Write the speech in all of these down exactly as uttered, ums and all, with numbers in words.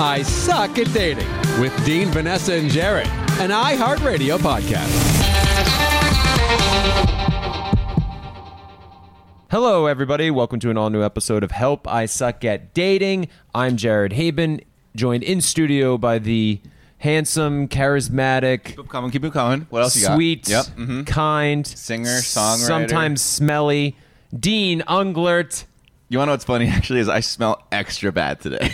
I Suck at Dating with Dean, Vanessa, and Jared, an iHeartRadio podcast. Hello, everybody. Welcome to an all-new episode of Help I Suck at Dating. I'm Jared Haben, joined in studio by the handsome, charismatic, Keep it coming, keep it coming. What else you got? sweet, Yep. Mm-hmm. kind, Singer, songwriter. sometimes smelly, Dean Unglert. You want to know what's funny, actually, is I smell extra bad today.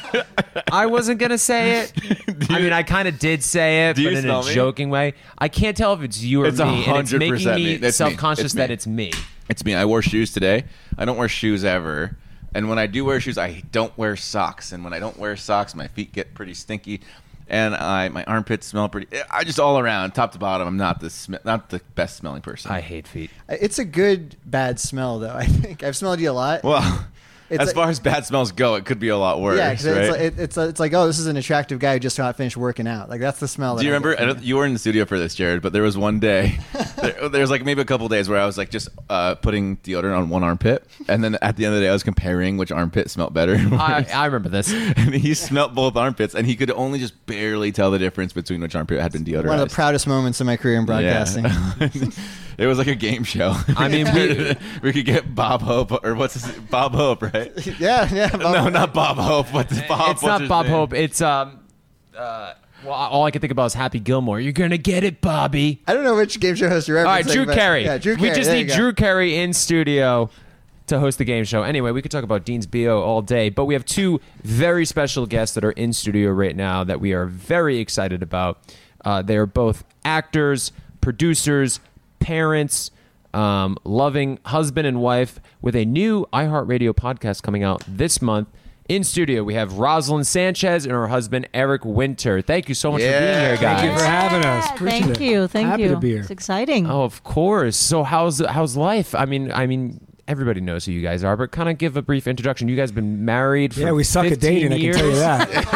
I wasn't going to say it. I mean, I kind of did say it, Do but you in a smell me? joking way. I can't tell if it's you or It's me, one and it's hundred making percent me me. It's me. self-conscious It's me. that it's me. It's me. I wore shoes today. I don't wear shoes ever. And when I do wear shoes, I don't wear socks. And when I don't wear socks, my feet get pretty stinky. And I my armpits smell pretty... I just all around, top to bottom, I'm not the, sm- not the best smelling person. I hate feet. It's a good bad smell, though. I think I've smelled you a lot. Well... It's as like, far as bad smells go, it could be a lot worse. yeah, 'cause right? it's, like, it, it's it's like, oh, this is an attractive guy who just got finished working out. Like that's the smell. That Do you I remember? get I from don't, it. you were in the studio for this, Jared, but there was one day. there, there was like maybe a couple days where I was like just uh, putting deodorant on one armpit, and then at the end of the day, I was comparing which armpit smelled better. I, I remember this. And he smelled both armpits, and he could only just barely tell the difference between which armpit had been deodorized. One of the proudest moments of my career in broadcasting. Yeah. It was like a game show. I mean, we- we could get Bob Hope, or what's his Bob Hope, right? yeah, yeah. No, not Bob Hope. What's Bob? It's what's not his Bob name? Hope. It's um. Uh, well, all I can think about is Happy Gilmore. You're gonna get it, Bobby. I don't know which game show host you're All right, referencing. Drew but- Carey. Yeah, Drew We Carey. just there need you go. Drew Carey in studio to host the game show. Anyway, we could talk about Dean's B O all day, but we have two very special guests that are in studio right now that we are very excited about. Uh, they are both actors, producers, parents, um, loving husband and wife with a new iHeartRadio podcast coming out this month. In studio, we have Rosalind Sanchez and her husband, Eric Winter. Thank you so much Yeah. for being here, guys. Thank you for having us. Appreciate Thank it. you, thank Happy you. to be here. It's exciting. Oh, of course. So how's how's life? I mean, I mean, everybody knows who you guys are, but kind of give a brief introduction. You guys have been married for Yeah, we suck at fifteen dating. years. I can tell you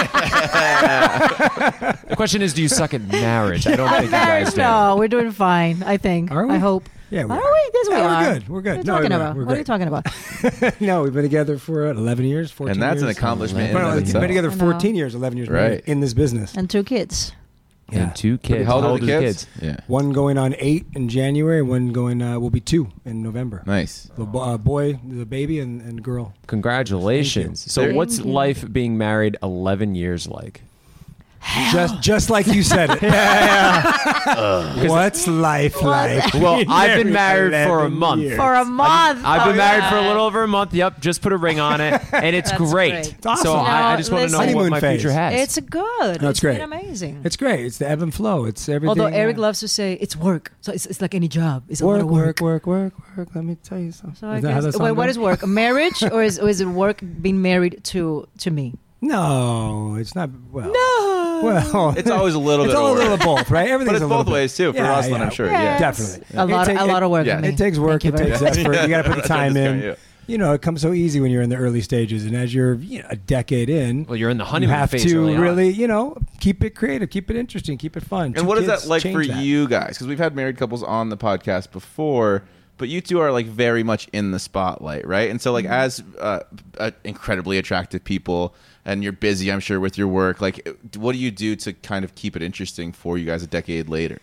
that. The question is, do you suck at marriage? I don't think you guys do. No, we're doing fine. I think. Are we? I hope. Yeah, we are are. we? Yes, we Yeah, we're are. good. We're good. What are you No, talking we're- about? we're What are you great. talking about? No, we've been together for what, eleven years, fourteen And that's years. an accomplishment. No, in no, and of we've itself. been together I know. fourteen years, eleven years Right. married in this business. And two kids. And two kids. How old are the kids? Yeah. One going on eight in January, and one going uh, will be two in November. Nice. The bo- uh, boy, the baby, and, and girl. Congratulations. So Thank what's you. life being married eleven years like? Just just like you said it. What's life like? Well, I've been married for a eleven month. years. For a month. I've been Oh, married for a yeah. little over a month. Yep, just put a ring on it, and it's That's great. great. It's awesome. So You I, I know, just want to know listen- what Honeymoon my phase. future has. It's good. No, it's it's great. been amazing. It's great. It's the ebb and flow. It's everything. Although Eric uh, loves to say it's work, so it's, it's like any job. It's a work, lot of work, work. work, work, work. Let me tell you something. So I Is that how guess, that wait, song what goes? is work? Marriage, or is or is it work being married to to me? No, it's not. Well, No. well, It's always a little it's bit all of a little work. of both, right? But Everything's it's a little both bit. ways too. For Yeah, Rosalind, yeah. I'm sure. Yes. Yeah. Definitely. A lot, It a take- lot of work. yeah. for me. It takes work. Thank It you takes very much. effort. You got to put the That's what I time was in. gonna- You know, it comes so easy when you're in the early stages, and as you're you know, a decade in, Well, you're in the you honeymoon have phase to early on. really, you know, keep it creative, keep it interesting, keep it fun. Two And what is kids that like change for that. you guys? Because we've had married couples on the podcast before, but you two are like very much in the spotlight, right? And so, like, as uh, uh, incredibly attractive people, and you're busy, I'm sure, with your work. Like, what do you do to kind of keep it interesting for you guys a decade later?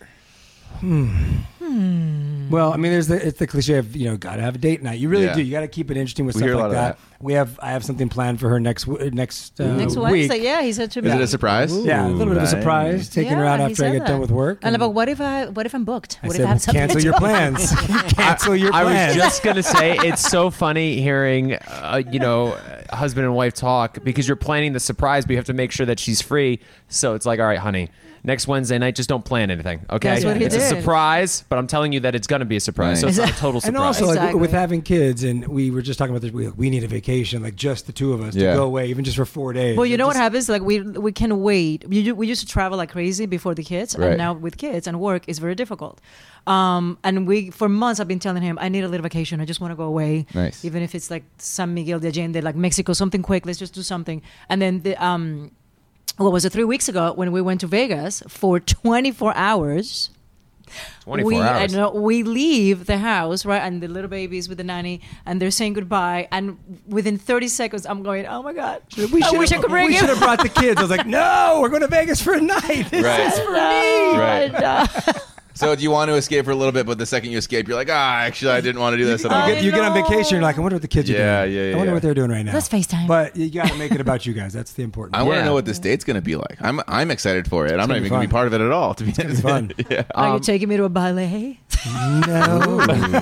Well, I mean, there's the it's the cliche of you know, gotta have a date night. You really Yeah. do. You got to keep it interesting with We stuff hear a like lot of that. that. We have I have something planned for her next w- next uh, Next week. Wednesday, yeah, he said to me. Is it a surprise? Yeah, a little bit of a Nice. surprise. Taking her Yeah, out he after I said get that. done with work. And about what if I what if I'm booked? I What said, if I have well, something cancel to your do? plans. cancel your I plans. was just gonna say it's so funny hearing, uh, you know, husband and wife talk because you're planning the surprise, but you have to make sure that she's free. So it's like, all right, honey, next Wednesday night, just don't plan anything. Okay, That's what he it's a did. surprise, but I'm telling you that it's gonna be a surprise. So it's not a total surprise. And also, like, Exactly. with having kids, and we were just talking about this, we, we need a vacation, like just the two of us Yeah. to go away, even just for four days. Well, you It know what just- happens? Like we we can wait. We, u- we used to travel like crazy before the kids, Right. and now with kids and work is very difficult. Um, and we for months I've been telling him I need a little vacation. I just want to go away. Nice. Even if it's like San Miguel de Allende, like Mexico, something quick. Let's just do something. And then the um, what was it? Three weeks ago when we went to Vegas for twenty-four hours. twenty-four we, I hours. know, we leave the house, right? And the little baby's with the nanny, and they're saying goodbye. And within thirty seconds, I'm going, oh my God. We I should wish I have- could bring We him. should have brought the kids. I was like, no, we're going to Vegas for a night. This Right. is for me. Right. And, uh, So do you want to escape for a little bit, but the second you escape, you're like, ah, actually, I didn't want to do this at You all. I get, you get on know. vacation, you're like, I wonder what the kids are Yeah, doing. yeah, yeah, I wonder yeah. what they're doing right now. Let's FaceTime. But you got to make it about you guys. That's the important I part. want to Yeah. know what this date's going to be like. I'm I'm excited for it. I'm not gonna even be going to be fun. part of it at all. To be gonna be fun. yeah. Are Um, you taking me to a ballet? No.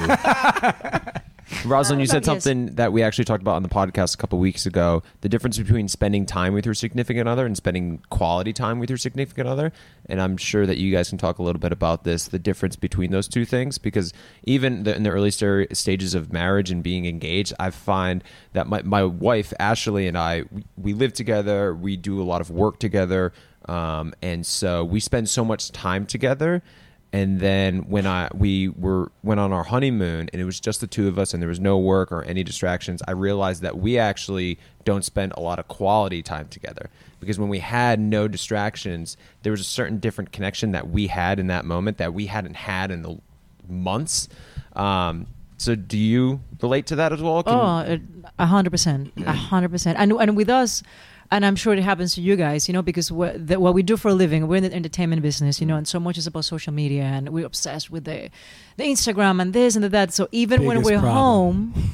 Rosalind, you Uh, said but yes. something that we actually talked about on the podcast a couple weeks ago. The difference between spending time with your significant other and spending quality time with your significant other. And I'm sure that you guys can talk a little bit about this, the difference between those two things. Because even the, in the early sta- stages of marriage and being engaged, I find that my, my wife, Ashley, and I, we, we live together. We do a lot of work together. Um, and so we spend so much time together. And then when I we were went on our honeymoon and it was just the two of us and there was no work or any distractions, I realized that we actually don't spend a lot of quality time together. Because when we had no distractions, there was a certain different connection that we had in that moment that we hadn't had in the months. Um, so do you relate to that as well? Can- Oh, it- a hundred percent, a hundred percent. And and with us, and I'm sure it happens to you guys, you know, because what, the, what we do for a living, we're in the entertainment business, you know, and so much is about social media, and we're obsessed with the, the Instagram and this and the that. So even when Biggest we're problem. home,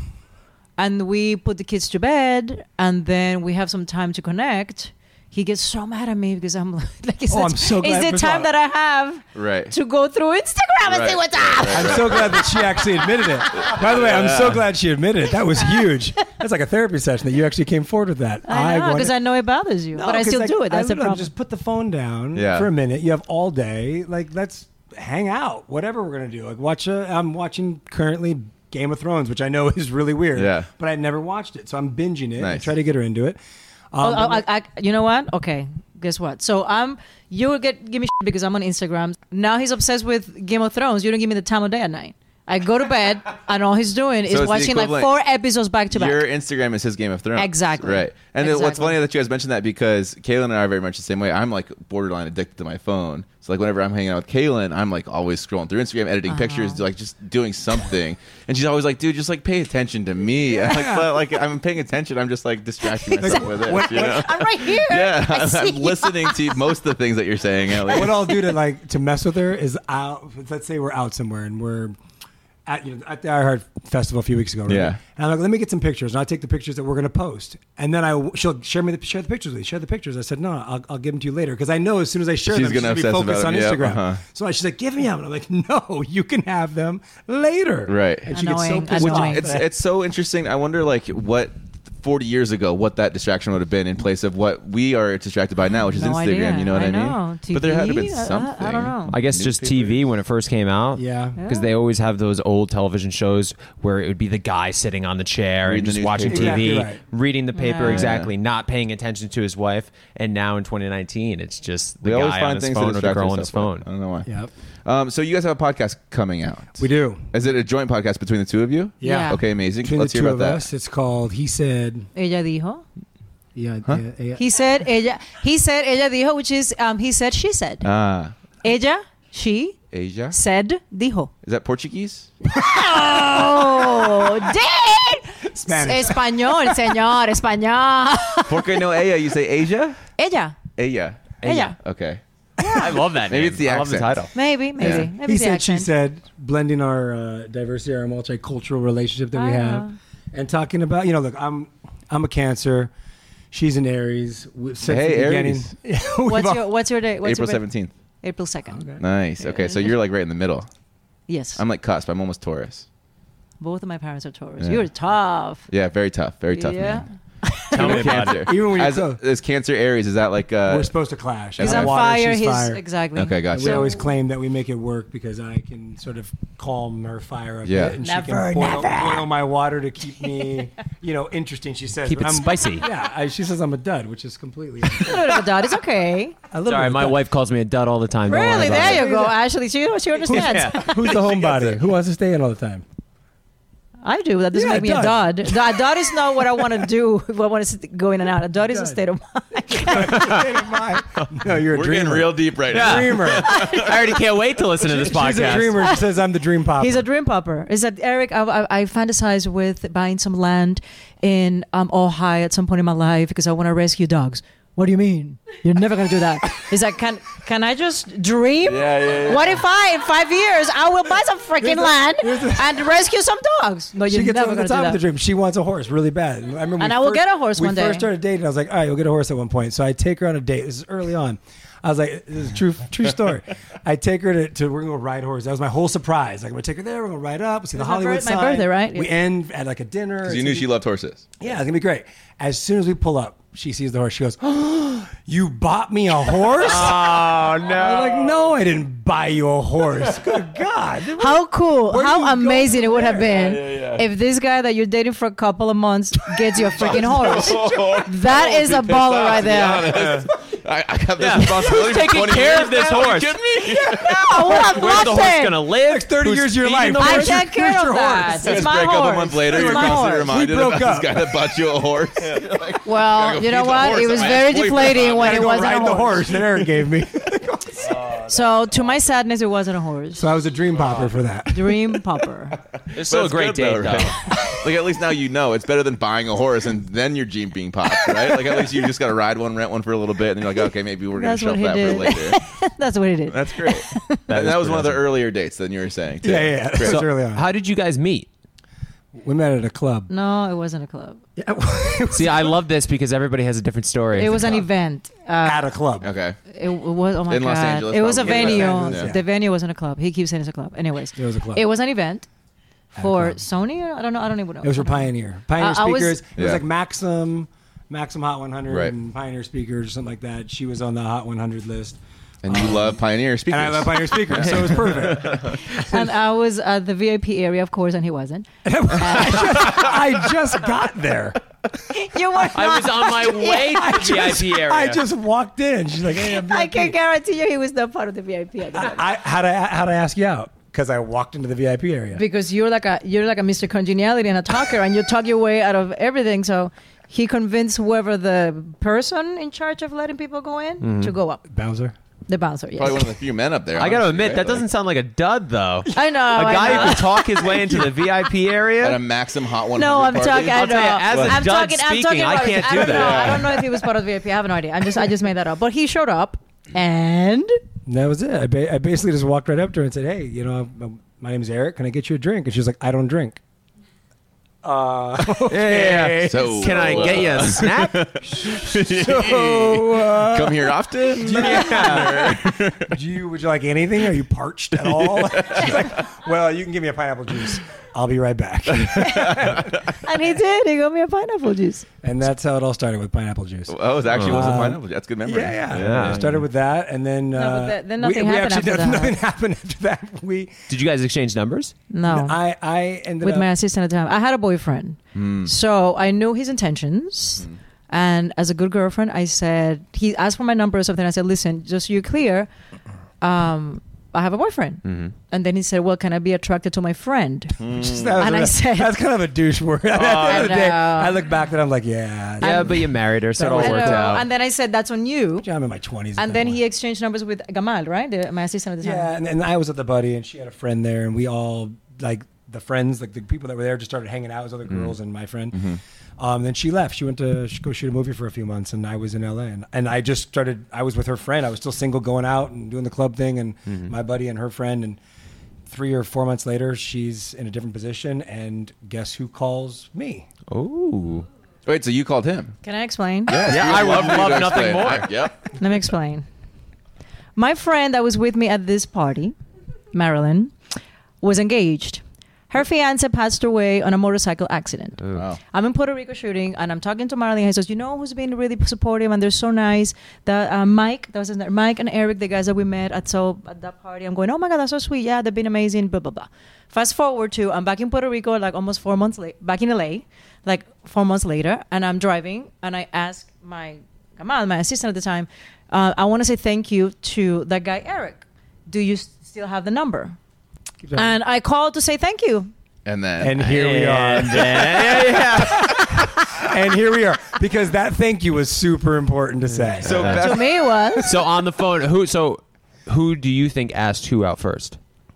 and we put the kids to bed, and then we have some time to connect, he gets so mad at me because I'm like, is Oh, I'm it- so glad is the for time that. that I have Right. to go through Instagram and Right. see what's up? I'm so glad that she actually admitted it. By the way, I'm so glad she admitted it. That was huge. That's like a therapy session that you actually came forward with that. I know, wanted- because I know it bothers you, No, but I 'cause, still like, do it. That's I the literally problem. Just put the phone down Yeah. for a minute. You have all day. Like, let's hang out. Whatever we're gonna do. Like, watch. A, I'm watching currently Game of Thrones, which I know is really weird. Yeah. But I never watched it, so I'm binging it. I Nice. try to get her into it. Oh, Um, oh, but- I, I, you know what? Okay, guess what? So I'm you get give me shit because I'm on Instagram. Now he's obsessed with Game of Thrones. You don't give me the time of day at night. I go to bed and all he's doing So is it's the watching like equivalent- four episodes back to back. Your Instagram is his Game of Thrones. Exactly. Right. And then what's Exactly. funny that you guys mentioned that because Kaylin and I are very much the same way. I'm like borderline addicted to my phone. So like whenever I'm hanging out with Kaylin, I'm like always scrolling through Instagram, editing pictures, like just doing something. And she's always like, dude, just like pay attention to me. I'm like, but like I'm paying attention. I'm just like distracting myself with it. You know? I'm right here. Yeah, I I'm, see I'm you. listening to most of the things that you're saying, Ellie. what I'll do to like to mess with her is out. Let's say we're out somewhere and we're at you know at the iHeart Festival a few weeks ago. Right? Yeah. And I'm like, let me get some pictures, and I'll take the pictures that we're going to post, and then I she'll share me the share the pictures with me. Share the pictures. I said no, I'll, I'll give them to you later because I know as soon as I share She's them, gonna she's going to be obsess focused about on them. Yeah, Instagram. uh-huh. So she's like, give me them. And I'm like, no, you can have them later. Right. And she gets so Annoying, pissed off. annoying. It's it's so interesting. I wonder like what forty years ago what that distraction would have been in place of what we are distracted by now, which is No Instagram. idea. You know what I, I mean? know. But there had to have T V? been I- I- something. I don't know. I guess just T V when it first came out. Yeah. Because they always have those old television shows where it would be the guy sitting on the chair Reading and the just watching newspaper. T V, Exactly right. reading the paper, Yeah. exactly, not paying attention to his wife. And now in twenty nineteen, it's just the We always guy on find his things to phone or the distract girl on his yourself with. phone. I don't know why. Yep. Um, so you guys have a podcast coming out. We do. Is it a joint podcast between the two of you? Yeah. Okay, amazing. Between Let's the hear two about of that. us, it's called He Said. Ella dijo. Yeah. Huh? yeah, yeah. He said ella. He said ella dijo, which is um. He said she said. Ah, Ella, she Asia. said dijo. Is that Portuguese? Oh, did Spanish. Español, señor, español. Porque no ella? You say Asia? Ella, Ella. ella. Okay. I love that. Maybe name. it's the I love the accent. title. Maybe, maybe, Yeah. maybe He the said, she accent. said, blending our uh, diversity, our multicultural relationship that we I have, know. and talking about, you know, look, I'm I'm a Cancer, she's an Aries. We- Since Hey, the beginning, Aries. we've What's all- your What's your day? What's April your birth- seventeenth. April second. Nice. Okay, so you're like right in the middle. Yes. I'm like cusp. I'm almost Taurus. Both of my parents are Taurus. Yeah. You're tough. Yeah, very tough. Very tough Yeah. man. Tell me about Cancer. it. Even when you're as, close. as Cancer Aries, is that like uh we're supposed to clash. He's I'm on water, fire. she's He's fire. exactly. Okay, And gotcha. we always claim that we make it work because I can sort of calm her fire a Yeah. bit, and she Never, can boil, boil my water to keep me, you know, interesting. She says, Keep but it I'm- spicy. Yeah, I, she says I'm a dud, which is completely. A little bit of that. It's okay. A little Sorry, bit of my dud. wife calls me a dud all the time. Don't worry Really? about There it. you go. Ashley, she she understands. Who's the homebody? Who wants to stay in all the time? I do. That doesn't Yeah, make me it a dud. A dud is not what I want to do if I want to go in and out. A dud is a Dud. state of mind. State of mind. No, you're a We're dreamer. getting real deep right Yeah. Dreamer. I already can't wait to listen to this podcast. She's a dreamer. She says I'm the dream pop. He's a dream popper. Is that Eric? I, I, I fantasize with buying some land in um, Ohio at some point in my life because I want to rescue dogs. What do you mean? You're never gonna do that. Is that can can I just dream? Yeah, yeah, yeah. What if I in five years I will buy some freaking land and rescue some dogs? No, you're She gets never on the gonna top do of the that. dream. She wants a horse really bad. I remember And we I will first- get a horse we one day. first started dating. I was like, all right, you'll get a horse at one point. So I take her on a date. This is early on. I was like, this is a true true story. I take her to, to we're gonna go ride horse. That was my whole surprise. Like I'm gonna take her there. We're gonna ride up. We'll see the was my Hollywood birth- my sign. birthday, right? We end at like a dinner. Because It's you gonna knew be- she loved horses. Yeah, it's gonna be great. As soon as we pull up, she sees the horse. She goes, oh, "You bought me a horse?" Oh no! I was like, "No, I didn't buy you a horse." Good God! How cool, Where do you how go amazing it would have there? been if this guy that you're dating for a couple of months gets you a freaking horse. That is a baller right there. I, I have this Yeah. responsibility. Who's for taking twenty care years of this now? Are you horse? kidding me? I would have Where's the loved horse it. gonna live? Next thirty Who's years of your feeding life. the I horse? take care Where's of your that. horse? You It's guys my break up a horse. month later. It's You're my constantly horse. reminded We broke about up. this guy that bought you a horse. You're like, Well, Gotta go you know feed the what? horse It that was my very ex-boyfriend deflating bought. when Gotta it go wasn't ride a the horse. horse that Eric gave me. So to my sadness, it wasn't a horse. So I was a dream popper for that. Dream popper. It's still a That's great good, date, though, though. right? Like at least now you know it's better than buying a horse and then your Jeep being popped, right? Like at least you just got to ride one, rent one for a little bit, and you're like, okay, maybe we're gonna That's what shelf he that did. for later. That's what it is. That's great. and that is was one of the pretty earlier dates than you were saying. Too. Yeah, yeah, yeah. That was So, early on. how did you guys meet? We met at a club. No, it wasn't a club. See, I love this because everybody has a different story. It was an event. Uh, At a club. Okay. it, it was. Oh my In god! Los Angeles, it was a probably. venue. In Los Angeles, yeah. The venue wasn't a club. He keeps saying it's a club. Anyways, It was a club. It was an event At a for club. Sony. I don't know. I don't even know. It was for Pioneer. Pioneer Uh, I was- speakers. It was Yeah. like Maxim, Maxim Hot one hundred, Right. and Pioneer speakers or something like that. She was on the Hot one hundred list. And you love Pioneer speakers. And I love Pioneer speakers, so it was perfect. And I was at the V I P area, of course, and he wasn't. I just got there. You were. I was on my way to I the V I P area. I just walked in. She's like, "Hey, I'm V I P." I can guarantee you, he was not part of the V I P. at the time. I how to how to ask you out because I walked into the V I P area. Because you're like a you're like a Mister Congeniality and a talker, and you talk your way out of everything. So he convinced whoever the person in charge of letting people go in Mm-hmm. to go up. Bouncer. The bouncer, yes. Probably one of the few men up there. I gotta honestly, admit, right? that doesn't Like, sound like a dud, though. I know. A I guy know. who could talk his way into the V I P at a area. Maxim Hot one hundred No, I'm party. talking. I I'll tell you, know. as a I'm judge talking, I'm speaking, talking I about can't it. do don't that. Know. I don't know if he was part of the V I P. I have no idea. I'm just, I just made that up. But he showed up, and And that was it. I, ba- I basically just walked right up to her and said, "Hey, you know, I'm- my name's Eric. Can I get you a drink?" And she was like, "I don't drink." Uh, Yeah. So Can I get you a snack? so, uh, come here often? do you would you like anything? Are you parched at all? She's like, "Well, you can give me a pineapple juice. I'll be right back." and he did. He got me a pineapple juice. And that's how it all started with pineapple juice. Oh, it actually was a Uh, pineapple. That's good memory. Yeah, yeah. Yeah. It started with that, and then No, but uh, that- then we- nothing we, happened actually after that. nothing happened after that. We Did you guys exchange numbers? No. I I ended with up my assistant at the time. I had a boyfriend. So I knew his intentions. And as a good girlfriend, I said, he asked for my number or something. I said, listen, just so you're clear, um, I have a boyfriend. And then he said, well, can I be attracted to my friend? Just- that was And a- I said- that's kind of a douche word. At the end of the day, know. I look back and I'm like, yeah, Yeah, but you married her, so it all I worked know. out. And then I said, that's on you. I'm in my twenties. And then he exchanged numbers with Gamal, right? The, my assistant at the time. yeah, and, and I was at the buddy, and she had a friend there, and we all like the friends, like the people that were there, just started hanging out with other girls and my friend. Um, then she left. She went to sh- go shoot a movie for a few months, and I was in L A. And, and I just started. I was with her friend. I was still single, going out and doing the club thing, and my buddy and her friend. And three or four months later, she's in a different position, and guess who calls me? Ooh. Wait, so you called him? Can I explain? Yeah, I would for you love to nothing explain. more. I- yep. Let me explain. My friend that was with me at this party, Marilyn, was engaged. Her fiance passed away on a motorcycle accident. Wow. I'm in Puerto Rico shooting, and I'm talking to Marilyn. He says, "You know who's been really supportive, and they're so nice. That uh, Mike, that was his name, Mike and Eric, the guys that we met at so at that party. I'm going, oh my god, that's so sweet. Yeah, they've been amazing. Blah blah blah. Fast forward to I'm back in Puerto Rico, like almost four months late, back in L A, like four months later, and I'm driving, and I ask my Gamal, my assistant at the time, uh, I want to say thank you to that guy Eric. Do you s- still have the number? And I called to say thank you. And then And here we are. And then, yeah. And here we are. Because that thank you was super important to say. so Uh, Beth, To me, it was. So on the phone, who? So who do you think asked who out first?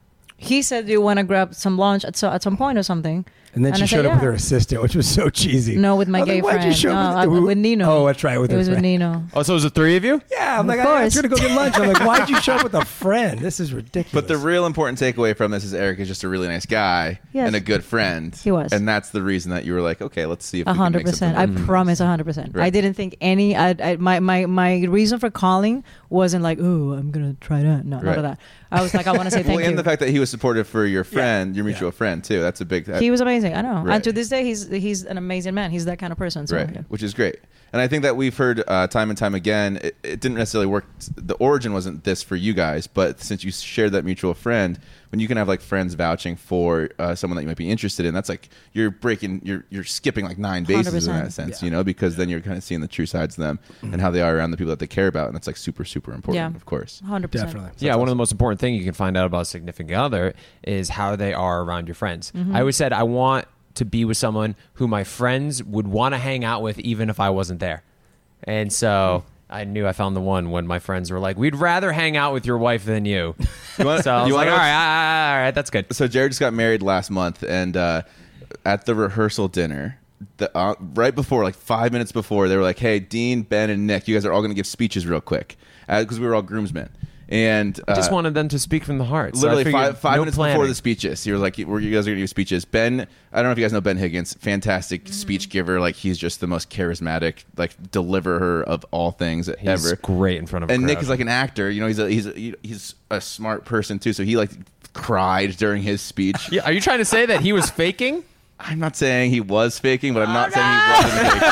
He said, "Do you want to grab some lunch at so, at some point or something?" And then And she I said, showed up with yeah. her assistant, which was so cheesy. No, with my I was gay like, Why'd you friend. show No, up I- with, with Nino. Oh, that's right. With It her was with friend. Nino. Oh, so it was the three of you? Yeah, I'm Of like, I was course. going to go get lunch. I'm like, why'd you show up with a friend? This is ridiculous. but the real important takeaway from this is Eric is just a really nice guy Yes. and a good friend. He was. And that's the reason that you were like, okay, let's see if A we can hundred make percent. something I work. promise, a hundred percent. I Right. didn't think any. I, I my my my reason for calling wasn't like, oh, I'm gonna try that. No, Right. none of that. I was like, I want to say Well, thank and you. the fact that he was supportive for your friend, your mutual friend too. That's a big. That, He was amazing. I know. Right. And to this day, he's he's an amazing man. He's that kind of person. So, right, yeah. which is great. And I think that we've heard uh, time and time again, it, it didn't necessarily work. The origin wasn't this for you guys, but since you shared that mutual friend, when you can have like friends vouching for uh, someone that you might be interested in, that's like you're breaking, you're you're skipping like nine bases in one hundred that percent. sense, you know, because then you're kind of seeing the true sides of them and how they are around the people that they care about, and that's like super super important, Yeah. of course. Hundred percent. Definitely. Yeah, one of the most important things you can find out about a significant other is how they are around your friends. Mm-hmm. I always said I want to be with someone who my friends would want to hang out with even if I wasn't there. And so I knew I found the one when my friends were like, we'd rather hang out with your wife than you. You want, So I was you like, want all right, all right, all right, that's good. So Jared just got married last month, and uh, at the rehearsal dinner, the, uh, right before, like five minutes before, they were like, "Hey, Dean, Ben, and Nick, you guys are all going to give speeches real quick," because we were all groomsmen. And uh, I just wanted them to speak from the heart. So I literally figured five, five no minutes planning. before the speeches, you were like, "We're- "You guys are going to do speeches." Ben, I don't know if you guys know Ben Higgins, fantastic speech giver. Like he's just the most charismatic, like deliverer of all things He's ever. great in front of a And Nick crowd. is like an actor. You know, he's a, he's a, he's a smart person too. So he like cried during his speech. Yeah, are you trying to say that he was faking? I'm not saying he was faking, but I'm not saying he wasn't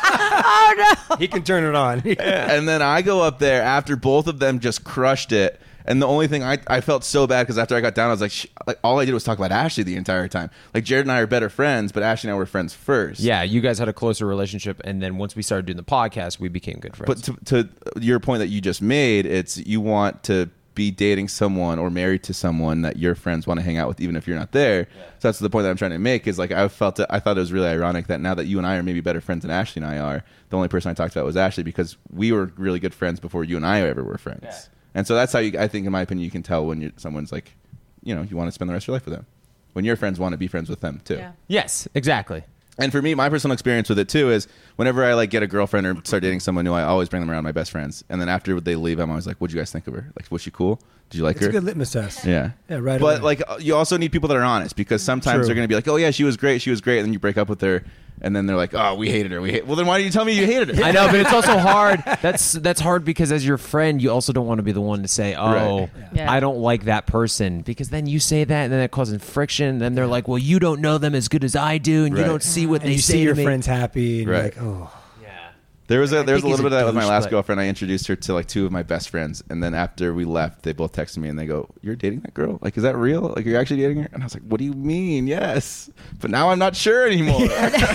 faking. He can turn it on. And then I go up there after both of them just crushed it. And the only thing I, I felt so bad because after I got down, I was like, sh- like, all I did was talk about Ashley the entire time. Like Jared and I are better friends, but Ashley and I were friends first. Yeah, you guys had a closer relationship, and then once we started doing the podcast, we became good friends. But to, to your point that you just made, it's you want to be dating someone or married to someone that your friends want to hang out with, even if you're not there. So that's the point that I'm trying to make. Is like I felt it, I thought it was really ironic that now that you and I are maybe better friends than Ashley and I are, the only person I talked about was Ashley because we were really good friends before you and I ever were friends. Yeah. And so that's how you, I think, in my opinion, you can tell when you're, someone's like, you know, you want to spend the rest of your life with them. When your friends want to be friends with them too. Yeah. yes, exactly. And for me, my personal experience with it too is whenever I like get a girlfriend or start dating someone new, I always bring them around my best friends. And then after they leave, I'm always like, "What'd you guys think of her? Like, was she cool? Did you like It's her?" a good litmus test. Yeah. Yeah, right But away. like, uh, you also need people that are honest because sometimes True. they're going to be like, "Oh yeah, she was great, she was great," and then you break up with her, and then they're like, "Oh, we hated her. We hate." Well, then why did you tell me you hated her? I know, but it's also hard. That's that's hard because as your friend, you also don't want to be the one to say, "Oh, Right. Yeah. I don't like that person," because then you say that, and then it causes friction. Then they're like, "Well, you don't know them as good as I do, and you Right. don't see what and they you say see to your me." friends happy, and Right. you're like, oh. Yeah. There was a I there was a think little he's bit a of that with my douche, last but- girlfriend. I introduced her to like two of my best friends, and then after we left, they both texted me and they go, "You're dating that girl? Like, is that real? Like, you're actually dating her?" And I was like, "What do you mean? Yes, but now I'm not sure anymore."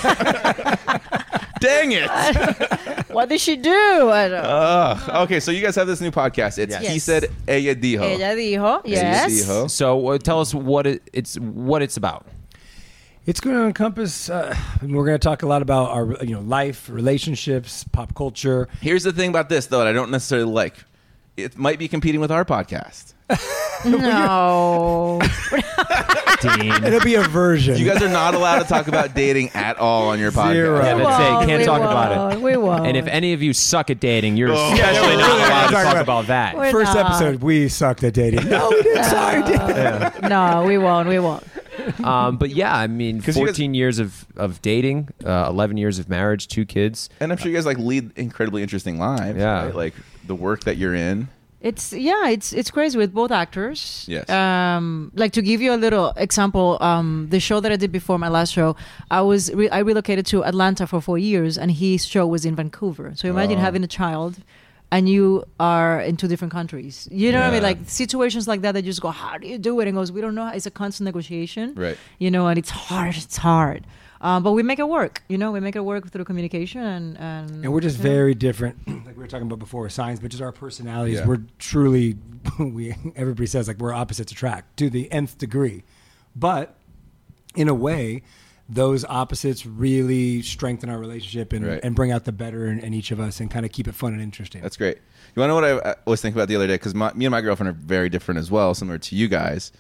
Dang it! What did she do? I don't. Ugh. Okay, so you guys have this new podcast. It's Yes. He Yes. Said Ella Dijo. Ella dijo. Yes. dijo. So uh, tell us what it, it's what it's about. It's going to encompass. Uh, we're going to talk a lot about our, you know, life, relationships, pop culture. Here's the thing about this, though, that I don't necessarily like. It might be competing with our podcast. No. Dean. It'll be a version. You guys are not allowed to talk about dating at all on your podcast. Zero. Yeah, We that's it. won't, Can't we talk about won't, it. We won't. And if any of you suck at dating, you're Oh. especially Yeah, not we're allowed to talking talk about- about that. We're First not. episode, we sucked at dating. No, we didn't. Sorry, did. No, we won't. We won't. Um, but yeah, I mean, 'Cause you guys- fourteen years of, of dating, uh, eleven years of marriage, two kids. And I'm sure you guys like lead incredibly interesting lives. Yeah. Right? Like the work that you're in. It's yeah, it's it's crazy with both actors. Yes. Um, like to give you a little example, um, the show that I did before my last show, I was re- I relocated to Atlanta for four years, and his show was in Vancouver. So imagine Oh. having a child, and you are in two different countries. You know what I mean? Yeah. Like situations like that, they just go, "How do you do it?" And goes, "We don't know." It's a constant negotiation. Right. You know, and it's hard. It's hard. Um, but we make it work. You know, we make it work through communication and and. And we're just you know. very different, like we were talking about before, science, but just our personalities. Yeah. We're truly, we everybody says like we're opposites attract to the nth degree. But in a way, those opposites really strengthen our relationship and, Right. and bring out the better in, in each of us and kind of keep it fun and interesting. That's great. You want to know what I, I was thinking about the other day? Because me and my girlfriend are very different as well, similar to you guys.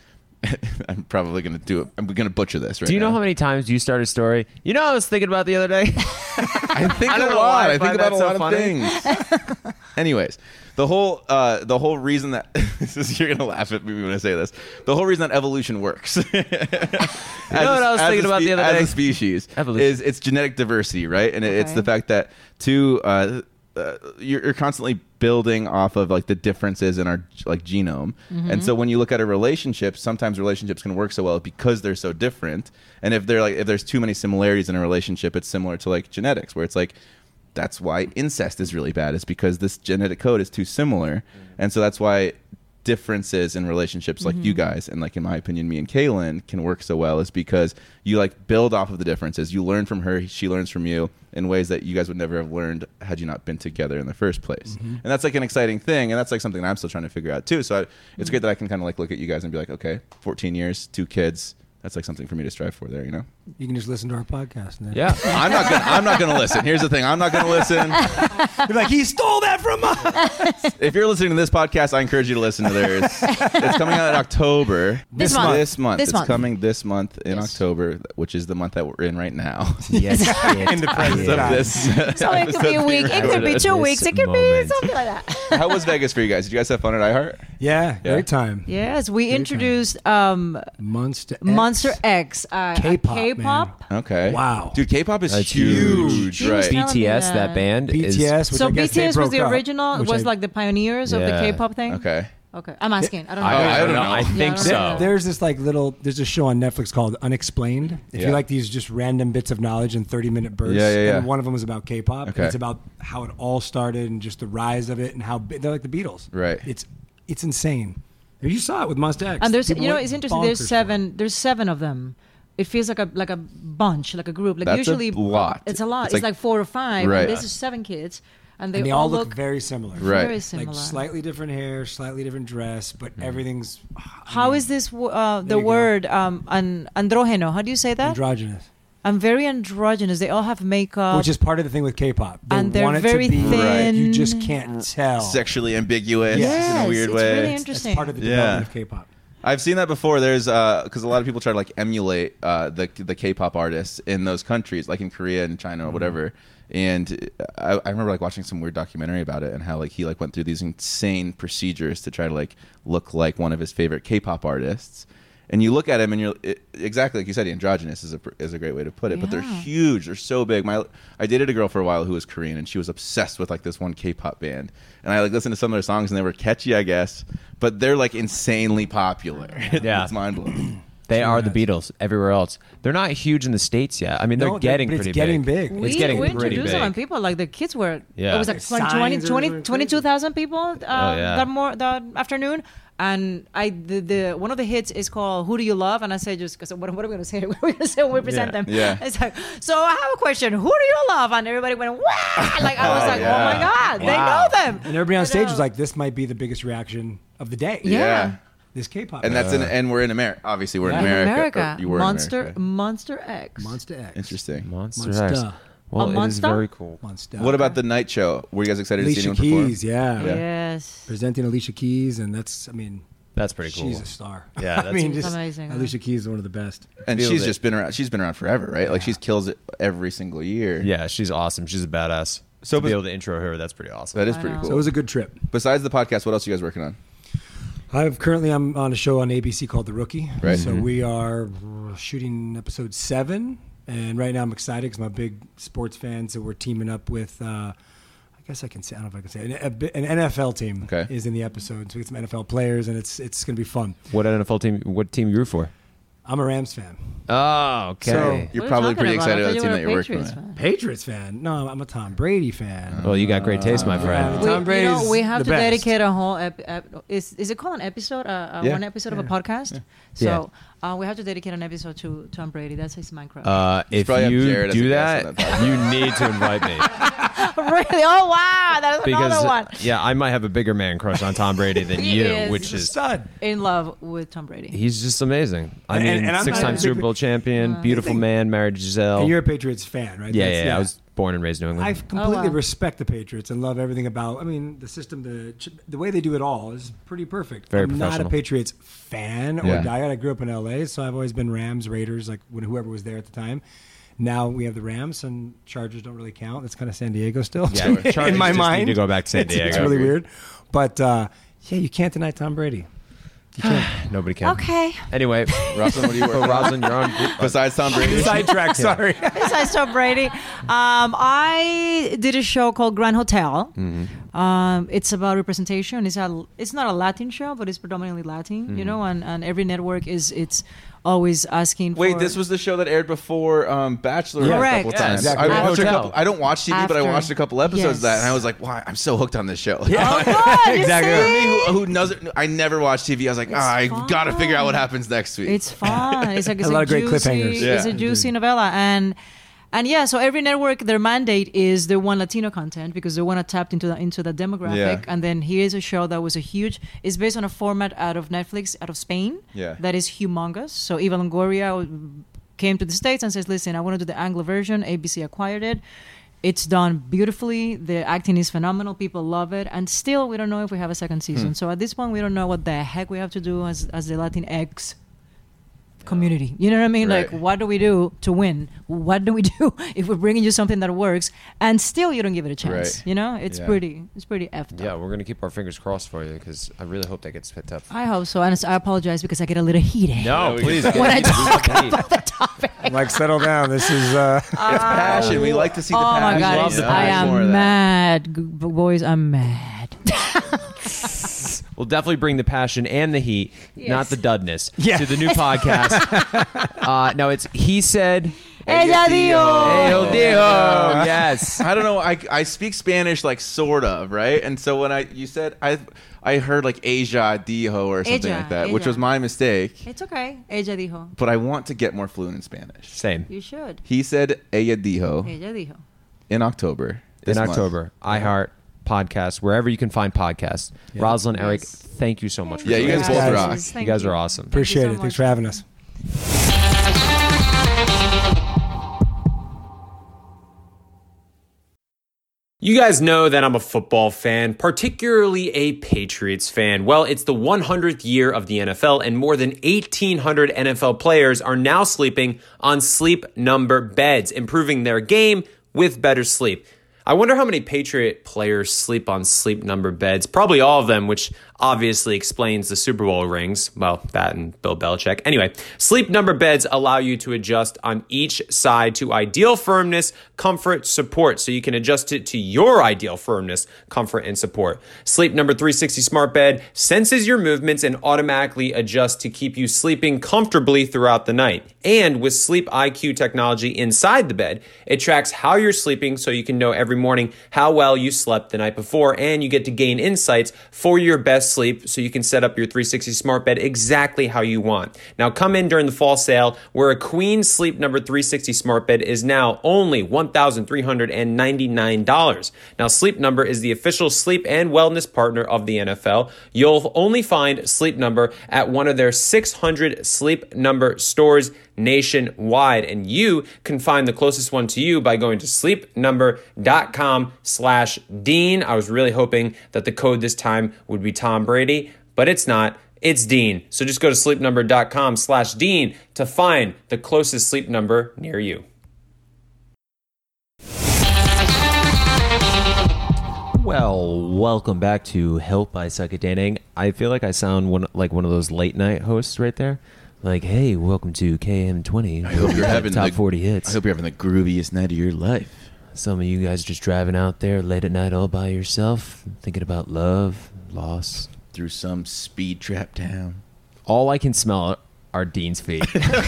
I'm probably going to do it. I'm going to butcher this right Do you know now. how many times you start a story? You know, I was thinking about the other day. I think I don't a know lot. why I I think find about that a so lot funny. of things. Anyways, the whole uh, the whole reason that this is, you're gonna laugh at me when I say this. The whole reason that evolution works. you know what I was thinking about the other as day? a species Evolution. is it's genetic diversity, right? And it it's Okay. the fact that two uh, uh, you're, you're constantly building off of like the differences in our like genome. And so when you look at a relationship, sometimes relationships can work so well because they're so different. And if they're like if there's too many similarities in a relationship, it's similar to like genetics, where it's like that's why incest is really bad. It's because this genetic code is too similar. And so that's why differences in relationships like you guys and like in my opinion me and Kaylin can work so well is because you like build off of the differences. You learn from her, she learns from you in ways that you guys would never have learned had you not been together in the first place. And that's like an exciting thing, and that's like something that I'm still trying to figure out too. So I, it's great that I can kind of like look at you guys and be like, okay, fourteen years, two kids. That's like something for me to strive for there, you know? You can just listen to our podcast now. Yeah. I'm not gonna I'm not gonna listen. Here's the thing, I'm not gonna listen. You're like, he stole that from us. If you're listening to this podcast, I encourage you to listen to theirs. It's coming out in October. This month. This month. This it's month. coming this month in Yes. October, which is the month that we're in right now. Yes. In the present Of time. this So it could be a week. It could be two weeks. It could be moment. something like that. How was Vegas for you guys? Did you guys have fun at iHeart? Yeah, Yeah. great time. Yes, we Great introduced um, Monster X. Monster X, uh, K-pop, K-pop. Okay. Wow. Dude, K-pop is That's huge, huge. He was right? telling B T me S, that that. band, B is T S, which So I guess they B T S was broke the up, original, which was I- like the pioneers of the Yeah. K-pop thing. Okay. Okay, I'm asking. I don't know. I- I don't know. I Yeah, think I don't so. know. There's this like little, there's a show on Netflix called Unexplained. If Yeah. you like these just random bits of knowledge in thirty minute bursts, Yeah, yeah, yeah. and one of them was about K-pop. Okay. It's about how it all started and just the rise of it and how bi- they're like the Beatles. Right. It's it's insane. You saw it with Monster X. And there's, People you know, went it's interesting. bonkers There's for it. seven. There's seven of them. It feels like a like a bunch, like a group. Like That's a usually, lot. It's a lot. It's It's, like- like, four or five. Right. And this is seven kids, and they, And they all look very similar. Right. very Like similar. slightly different hair, slightly different dress, but everything's How is this w- uh, There the you go. word um, an andrógeno? How do you say that? androgynous. I'm very androgynous. They all have makeup. Which is part of the thing with K-pop. They And they're want it very to be, thin. You just can't tell. Sexually ambiguous Yes. in a Yes, weird it's way. really That's interesting. part of the Yeah. development of K-pop. I've seen that before. There's because a lot of people try to like emulate uh, the the K-pop artists in those countries, like in Korea and China or whatever. And I, I remember like watching some weird documentary about it and how like he like went through these insane procedures to try to like look like one of his favorite K-pop artists. And you look at him and you're it, exactly like you said, androgynous is a is a great way to put it. But they're Yeah. huge. They're so big. My I dated a girl for a while who was Korean and she was obsessed with like this one K-pop band. And I like listened to some of their songs and they were catchy, I guess. But they're like insanely popular. Yeah. It's mind blowing. They are the Yes. Beatles everywhere else. They're not huge in the States yet. I mean, they're No, getting but it's pretty getting big. big. we, It's getting we pretty introduced them big. and people like the kids were. Yeah. It was like There's 20, signs, 20, it was 20 really twenty-two thousand people uh, Oh, yeah. that more that afternoon. And I the, the one of the hits is called "Who Do You Love?" And I say just because what, what are we going to say? What are we going to say when we present Yeah. them? Yeah. It's like, so I have a question. Who do you love? And everybody went, "Wow!" Like I was Oh, like, yeah. "Oh my god, they Wow. know them!" And everybody on I stage know. was like, "This might be the biggest reaction of the day." Yeah. This K-pop. And band. that's in, and we're in America. Obviously, we're Yeah. in In America. America, Or you were Monster in America. Monster X. Monster X. Interesting. Monster, Monster. X. Well, A it is monster? very cool. Monster. What about the night show? Were you guys excited to see Alicia anyone perform? Keys? Yeah. Yeah. Yes. Presenting Alicia Keys, and that's, I mean, That's pretty cool. she's a star. Yeah, I that's- mean, She's just amazing, huh? Alicia Keys is one of the best. And Feels she's it. just been around. She's been around forever, right? Like Yeah. she's kills it every single year. Yeah, she's awesome. She's a badass. So So to be bes- able to intro her, that's pretty awesome. That is I pretty know. cool. So it was a good trip. Besides the podcast, what else are you guys working on? I've currently I'm on a show on A B C called The Rookie. Right. So Mhm. we are shooting episode seven, and right now I'm excited because I'm a big sports fan. So we're teaming up with, uh, I guess I can say, I don't know if I can say, it, an, a- an N F L team Okay. is in the episode. So we get some N F L players, and it's it's going to be fun. What N F L team? What team you root for? I'm a Rams fan. Oh, okay. So- You're What are you probably talking pretty about? excited I about the thought team you that were you're a working Patriots with. fan. Patriots fan? No, I'm a Tom Brady fan. well, you got great taste, my friend. Uh, We, Tom you Brady's know, we have the to best. dedicate a whole ep- ep- is is it called an episode? Uh, uh, Yeah. One episode of a podcast. So uh, we have to dedicate an episode to Tom Brady. That's his Minecraft. Uh, if probably have you Jared as a do guest that, on that podcast. you need to invite me. Really? Oh wow, that's Because another one. yeah, I might have a bigger man crush on Tom Brady than He you, is. which He's a is stud. In love with Tom Brady. he's just amazing. I And- mean, and I'm six-time not a Super big- Bowl champion, Uh, beautiful man, married to Giselle. And you're a Patriots fan, right? yeah, That's- yeah, I was born and raised in New England. I completely wow. respect the Patriots and love everything about. I mean, the system, the the way they do it all is pretty perfect. Very I'm not a professional. Patriots fan or Yeah. diehard. I grew up in L A, so I've always been Rams, Raiders, like when whoever was there at the time. Now we have the Rams and Chargers don't really count. That's kind of San Diego still. Yeah, to me, Chargers in my just need mind, to go back to San It's- It's, Diego. really weird, but uh, yeah, you can't deny Tom Brady. You can't. Nobody can. Okay. Anyway, Rosalind, what do you work oh, on? Rosalind, you're on. Besides Tom Brady? Sidetrack. Sorry. Besides Tom Brady, um, I did a show called Grand Hotel. Mm-hmm. Um, it's about representation. It's a, it's not a Latin show, but it's predominantly Latin. Mm-hmm. You know, and, and every network is it's always asking. Wait, for, this was the show that aired before um, Bachelor Yeah. a Correct. couple Yeah, times. exactly. I Grand watched a Hotel. couple. I don't watch T V, but I After. watched a couple episodes of that, Yes. and I was like, "Wow, I'm so hooked on this show." Oh, good. You Exactly. For see? me, who, who knows it, I never watch T V. I was like, It's ah, I fun. gotta figure out what happens next week. It's fun. It's like it's A lot of great juicy, cliffhangers. It's a Yeah. juicy novella, and and yeah. So every network, their mandate is they want Latino content because they want to tap into the, into the demographic. Yeah. And then here's a show that was a huge. It's based on a format out of Netflix, out of Spain. Yeah. That is humongous. So Eva Longoria came to the States and says, "Listen, I want to do the Anglo version." A B C acquired it. It's done beautifully. The acting is phenomenal. People love it. And still, we don't know if we have a second season. Hmm. So at this point, we don't know what the heck we have to do as, as the Latinx community. You know what I mean? Right. Like, what do we do to win? What do we do if we're bringing you something that works and still you don't give it a chance? Right. You know, it's Yeah. pretty, it's pretty effed Yeah, up. we're gonna keep our fingers crossed for you because I really hope that gets picked up. I hope so. And I apologize because I get a little heated. No, we please. can- When I get- talk Please. about the topic. Like, settle down. This is. Uh, It's passion. We like to see the Oh passion. my God, love it's- the I passion. More of am that. mad. G- boys, I'm mad. We'll definitely bring the passion and the heat, Yes. not the dudness, Yeah. to the new podcast. uh, no, it's He Said. Ella dijo. El Dijo. Yes. I don't know. I, I speak Spanish like sort of, right? And so when I you said I I heard like Asia dijo or something Ella, like that, which ella. was my mistake. It's okay. Ella dijo. But I want to get more fluent in Spanish. Same. You should. He said ella dijo Ella dijo. in October. In this month. October, iHeart podcast, wherever you can find podcasts. Rosalind, Eric, Yes. thank you so much for Yeah, you joining guys us. both guys. rock. Thank You guys you. are awesome. Thank you appreciate so it. Thanks much. for having us. You guys know that I'm a football fan, particularly a Patriots fan. Well, it's the one hundredth year of the N F L, and more than eighteen hundred N F L players are now sleeping on Sleep Number beds, improving their game with better sleep. I wonder how many Patriot players sleep on Sleep Number beds. Probably all of them, which obviously explains the Super Bowl rings. Well, that and Bill Belichick. Anyway, Sleep Number beds allow you to adjust on each side to ideal firmness, comfort, support, so you can adjust it to your ideal firmness, comfort, and support. Sleep Number three sixty Smart Bed senses your movements and automatically adjusts to keep you sleeping comfortably throughout the night. And with Sleep I Q technology inside the bed, it tracks how you're sleeping so you can know every morning how well you slept the night before, and you get to gain insights for your best sleep so you can set up your three sixty Smart Bed exactly how you want. Now come in during the fall sale where a Queen Sleep Number three sixty Smart Bed is now only one thousand three hundred ninety-nine dollars. Now Sleep Number is the official sleep and wellness partner of the N F L. You'll only find Sleep Number at one of their six hundred Sleep Number stores nationwide, and you can find the closest one to you by going to sleepnumber.com slash Dean. I was really hoping that the code this time would be Tom Brady, but it's not. It's Dean. So just go to sleepnumber.com slash Dean to find the closest Sleep Number near you. Well, welcome back to Help I Suck at Dating. I feel like I sound one, like one of those late night hosts right there. Like, hey, welcome to K M twenty. I hope you're having top the, forty hits. I hope you're having the grooviest night of your life. Some of you guys just driving out there late at night all by yourself, thinking about love, loss. Through some speed trap town. All I can smell are Dean's feet.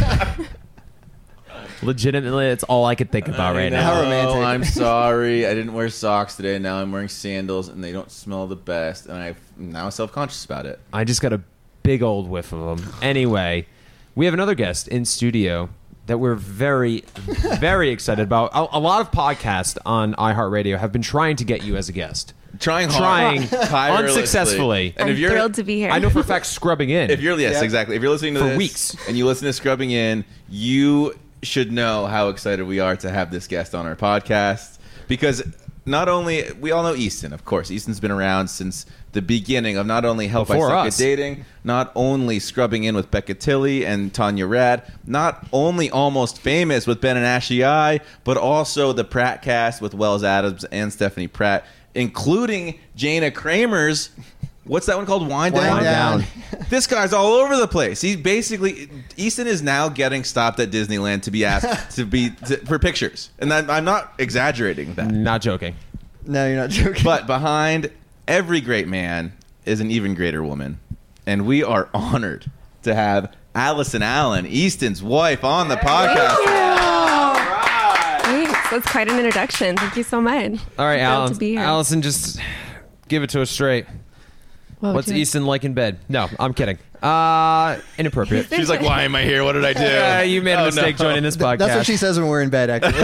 Legitimately, it's all I can think about right now. How romantic. Oh, I'm sorry. I didn't wear socks today. Now I'm wearing sandals, and they don't smell the best. And I'm now self-conscious about it. I just got a big old whiff of them. Anyway, we have another guest in studio. that we're very, very excited about. A, a lot of podcasts on iHeartRadio have been trying to get you as a guest. Trying hard. Trying Tirelessly. unsuccessfully. And I'm if you're thrilled to be here. I know for a fact Scrubbing In. If you're yes, Yeah. exactly. If you're listening to For this weeks. and you listen to Scrubbing In, you should know how excited we are to have this guest on our podcast because not only we all know Easton, of course. Easton's been around since the beginning of not only Help Before I Suck us. at Dating, not only Scrubbing In with Becca Tilley and Tanya Rad, not only Almost Famous with Ben and Ashley I, but also the Pratt cast with Wells Adams and Stephanie Pratt, including Jana Kramer's. What's that one called? Wind Down? Wind Down. This guy's all over the place. He basically, Easton is now getting stopped at Disneyland to be asked to be to, for pictures, and that, I'm not exaggerating that. Not joking. No, you're not joking. But behind every great man is an even greater woman, and we are honored to have Allison Allen, Easton's wife, on the podcast. Thanks. That's quite an introduction. Thank you so much. All right, Thrilled Alan, to be here. Allison, just give it to us straight. What would What's you- Easton like in bed? No, I'm kidding. Uh, inappropriate. She's like, "Why am I here? What did I do?" Yeah, you made a Oh, mistake no. joining this podcast. That's what she says when we're in bed, actually.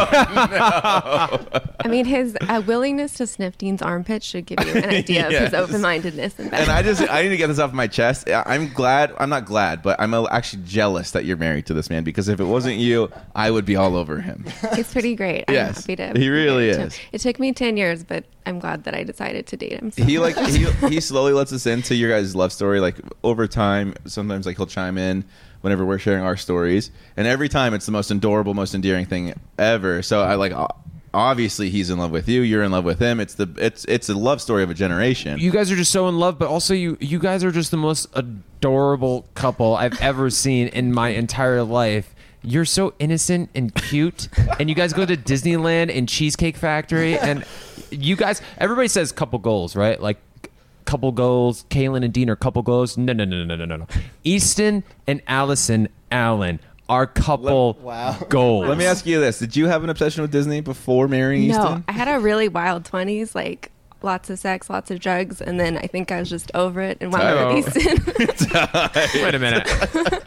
I mean, his uh, willingness to sniff Dean's armpits should give you an idea Yes. of his open-mindedness in bed. And I just, I need to get this off my chest. I- I'm glad, I'm not glad, but I'm uh, actually jealous that you're married to this man because if it wasn't you, I would be all over him. He's pretty great. I'm Yes, happy to. he really be married to him. is. It took me ten years, but I'm glad that I decided to date him. So. He like he he slowly lets us into your guys' love story. Like over time, sometimes like he'll chime in whenever we're sharing our stories, and every time it's the most adorable, most endearing thing ever. So I like o- obviously he's in love with you. You're in love with him. It's the it's it's a love story of a generation. You guys are just so in love, but also you you guys are just the most adorable couple I've ever seen in my entire life. You're so innocent and cute, and you guys go to Disneyland and Cheesecake Factory, and you guys, everybody says couple goals, right? Like couple goals, Kaylin and Dean are couple goals. No, no, no, no, no, no, no. Easton and Allison Allen are couple Wow. goals. Let me ask you this: did you have an obsession with Disney before marrying No, Easton? I had a really wild twenties, like lots of sex, lots of drugs, and then I think I was just over it and wound up with Easton. Wait a minute.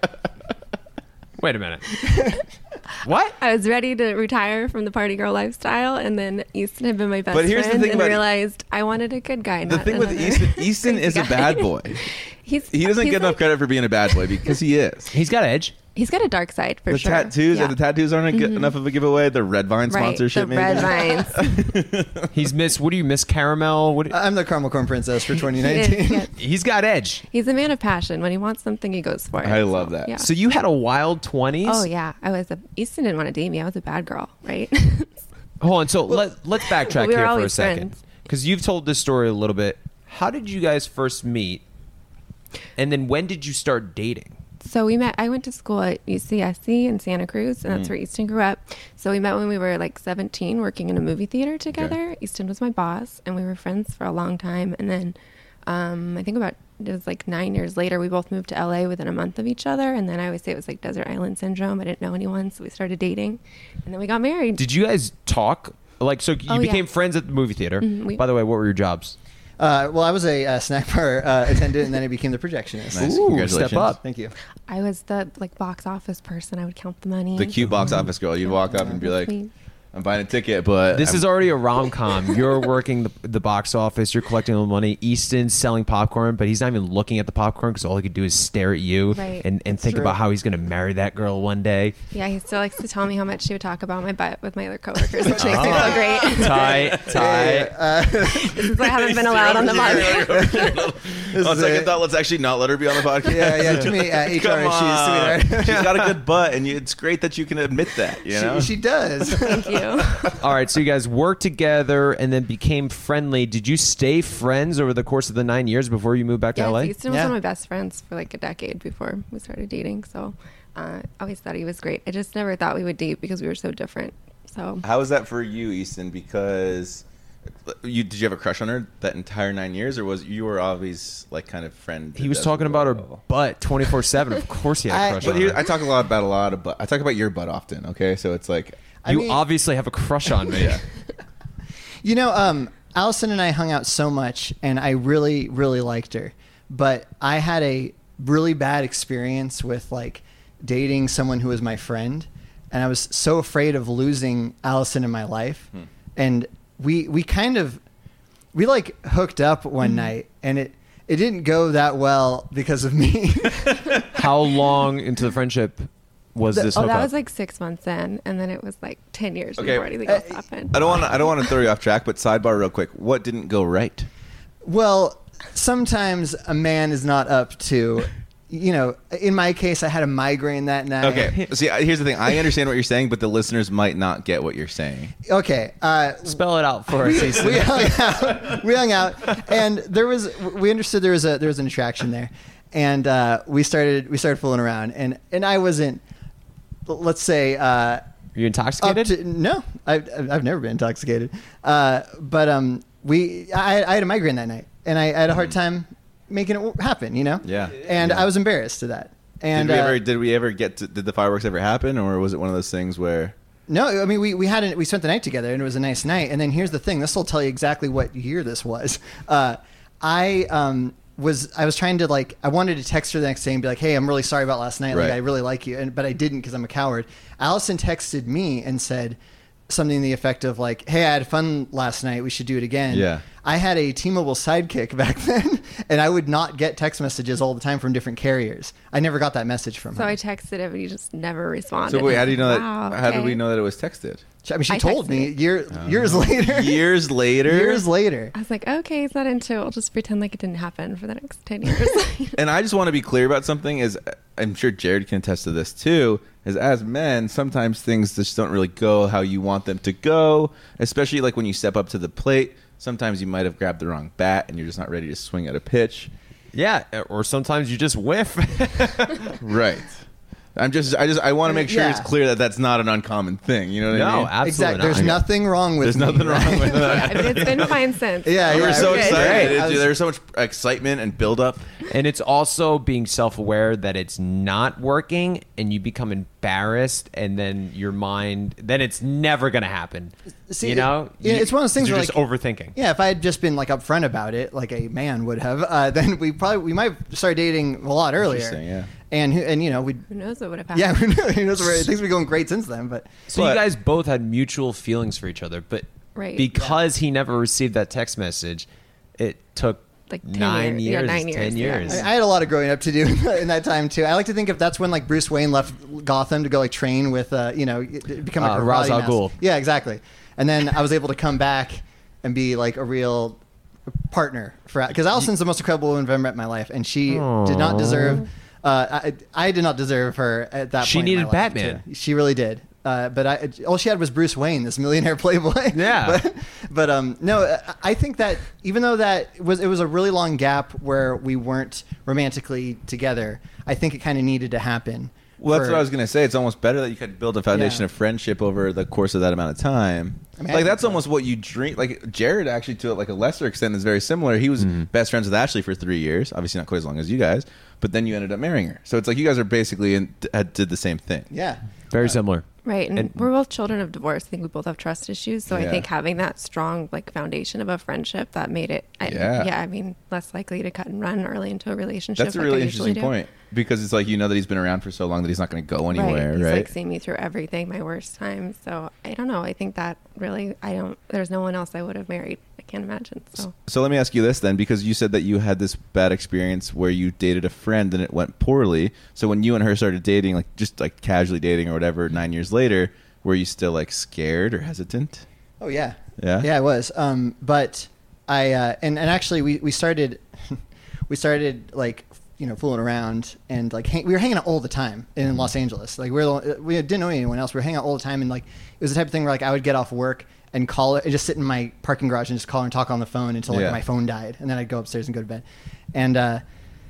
Wait a minute. What? I was ready to retire from the party girl lifestyle, and then Easton had been my best But here's the friend, thing and about- realized I wanted a good guy. The not thing with another Easton, Easton crazy is a guy. bad boy. He's He doesn't he's get enough like- credit for being a bad boy because he is. He's got edge. He's got a dark side for the sure. tattoos, Yeah. the tattoos aren't a good, enough of a giveaway. The Red Vine right, sponsorship, the maybe. red vines. He's Miss, what do you, Miss Caramel? What do- I'm the caramel corn princess for twenty He is, nineteen. yes. he's got edge. He's a man of passion. When he wants something, he goes for it. I love that. Yeah. So you had a wild twenties? Oh yeah, I was a Easton didn't want to date me. I was a bad girl, right? Hold on. So let, let's backtrack we were here for a always second. friends. Because you've told this story a little bit. How did you guys first meet? And then when did you start dating? So we met. I went to school at U C S C in Santa Cruz, and Mm. that's where Easton grew up. So we met when we were like seventeen, working in a movie theater together. Easton was my boss, and we were friends for a long time. And then um, I think about it was like nine years later, we both moved to L A within a month of each other. And then I always say it was like desert island syndrome. I didn't know anyone, so we started dating, and then we got married. Did you guys talk? Like, so you Oh, yeah. became friends at the movie theater. Mhm, we- By the way, what were your jobs? Uh, well, I was a uh, snack bar uh, attendant, and then I became the projectionist. Nice. Ooh, Congratulations. step up. Thank you. I was the like box office person. I would count the money. The cute box office girl. You'd walk up and be like, Me. "I'm buying a ticket," but This I'm- is already a rom-com. You're working the, the box office. You're collecting all the money. Easton's selling popcorn, but he's not even looking at the popcorn because all he could do is stare at you Right. and, and think true. about how he's going to marry that girl one day. Yeah, he still likes to tell me how much he would talk about my butt with my other coworkers, which makes me feel great. Tight, tight. Uh, This is why I haven't been allowed on the podcast. On is second a- thought, let's actually not let her be on the podcast. yeah, yeah. Too many uh, H R Come on. issues, sweetheart. She's got a good butt, and you, it's great that you can admit that. You know, she, she does. Thank you. All right, so you guys worked together and then became friendly. Did you stay friends over the course of the nine years before you moved back to Yes, L A? Easton was Yeah. one of my best friends for like a decade before we started dating. So uh, I always thought he was great. I just never thought we would date because we were so different. So how was that for you, Easton? Because you did you have a crush on her that entire nine years, or was you were always like kind of friend? He was talking about her butt twenty-four seven. Of course he had a I- crush But on here, her. I talk a lot about a lot of butt. I talk about your butt often. Okay, so it's like I You mean- obviously have a crush on me. Yeah. You know, um, Allison and I hung out so much, and I really, really liked her. But I had a really bad experience with like dating someone who was my friend, and I was so afraid of losing Allison in my life. Hmm. And we we kind of we like hooked up one night, and it it didn't go that well because of me. How long into the friendship was The- this Oh, hookup? that was like six months in, and then it was like ten years Okay. before anything else Uh, happened. I don't want to. I don't want to throw you off track, but sidebar real quick. What didn't go right? Well, sometimes a man is not up to, you know, in my case, I had a migraine that night. Okay. See, I- here's the thing. I understand what you're saying, but the listeners might not get what you're saying. Okay. Uh, Spell it out for us, Easton. we hung out. We hung out, and there was. We understood there was a there was an attraction there, and uh, we started we started fooling around, and and I wasn't. Let's say. Uh, Are you up intoxicated? to, no, I've, I've never been intoxicated. Uh, but um, we, I, I had a migraine that night, and I, I had a hard time making it happen. You know. Yeah. And Yeah. I was embarrassed to that. And did we uh, ever? Did we ever get? To, did the fireworks ever happen, or was it one of those things where? No, I mean we we had an, we spent the night together, and it was a nice night. And then here's the thing: this will tell you exactly what year this was. Uh, I um was I was trying to like I wanted to text her the next day and be like, hey, I'm really sorry about last night. Like Right. I really like you, and but I didn't because I'm a coward. Allison texted me and said something to the effect of like, hey, I had fun last night. We should do it again. Yeah. I had a T-Mobile Sidekick back then, and I would not get text messages all the time from different carriers. I never got that message from So her. I texted him, and he just never responded. So wait, how do you know that? Wow, How did okay. we know that it was texted? I mean, she I told texted me it. year, years later. Years later. Years later. I was like, okay, he's not into it. I'll just pretend like it didn't happen for the next ten years. And I just want to be clear about something. Is I'm sure Jared can attest to this too. Is as men, sometimes things just don't really go how you want them to go. Especially like when you step up to the plate. Sometimes you might have grabbed the wrong bat and you're just not ready to swing at a pitch. Yeah, or sometimes you just whiff. Right. I'm just. I just. I want to make sure Yeah. it's clear that that's not an uncommon thing. You know what I No, mean? absolutely Exactly. not. There's nothing wrong with There's me, nothing right? wrong with yeah, that. I mean, it's been fine since. Yeah, You yeah, were so good. excited. I was- There was so much excitement and buildup. And it's also being self-aware that it's not working, and you become embarrassed, and then your mind, then it's never going to happen. See, you know, it- it's one of those things You're where, just like- overthinking. Yeah, if I had just been like upfront about it, like a man would have, uh, then we probably we might have started dating a lot earlier. Interesting, yeah. And who- and you know we Who knows what would have happened? yeah who knows, who knows where things have been going great since then. But So But- you guys both had mutual feelings for each other, but Right. because he never received that text message, it took Like ten nine years. years, Yeah, nine ten years, years. yeah. I, I had a lot of growing up to do in that time too. I like to think if that's when like Bruce Wayne left Gotham to go like train with uh, you know become like Uh, a Ra's karate al master. Ghul. Yeah, exactly. And then I was able to come back and be like a real partner for because Allison's the most incredible woman I've ever met in my life, and she did not deserve. Uh, I, I did not deserve her at that She point. in my needed life, Batman. too. She really did. Uh, but I, all she had was Bruce Wayne, this millionaire playboy. Yeah. but, but um, no, I- I think that even though that was it was a really long gap where we weren't romantically together, I think it kind of needed to happen. Well, that's for- what I was going to say. It's almost better that you could build a foundation Yeah. of friendship over the course of that amount of time. I mean, I like think that's so. almost what you dream. Like Jared, actually, to like a lesser extent, is very similar. He was best friends with Ashley for three years. Obviously, not quite as long as you guys, but then you ended up marrying her. So it's like you guys are basically in, had, did the same thing. Yeah. Very similar. Right, and, And- we're both children of divorce. I think we both have trust issues, so Yeah. I think having that strong like foundation of a friendship that made it, I, Yeah. yeah. I mean, less likely to cut and run early into a relationship. That's a like really I usually interesting do. point because it's like you know that he's been around for so long that he's not going to go anywhere, Right, he's right? like seen me through everything, my worst times. So I don't know. I think that really, I don't. There's no one else I would have married. I can't imagine. So So let me ask you this then, because you said that you had this bad experience where you dated a friend and it went poorly. So when you and her started dating, like just like casually dating or whatever, nine years later, were you still like scared or hesitant? Oh yeah. Yeah? Yeah, I was. Um, but I uh, and and actually we we started we started like you know fooling around and like hang, we were hanging out all the time in Los Angeles. Like we were the, we didn't know anyone else. We were hanging out all the time and like it was the type of thing where like I would get off work and call her and just sit in my parking garage and just call her and talk on the phone until like Yeah. my phone died, and then I'd go upstairs and go to bed. And uh,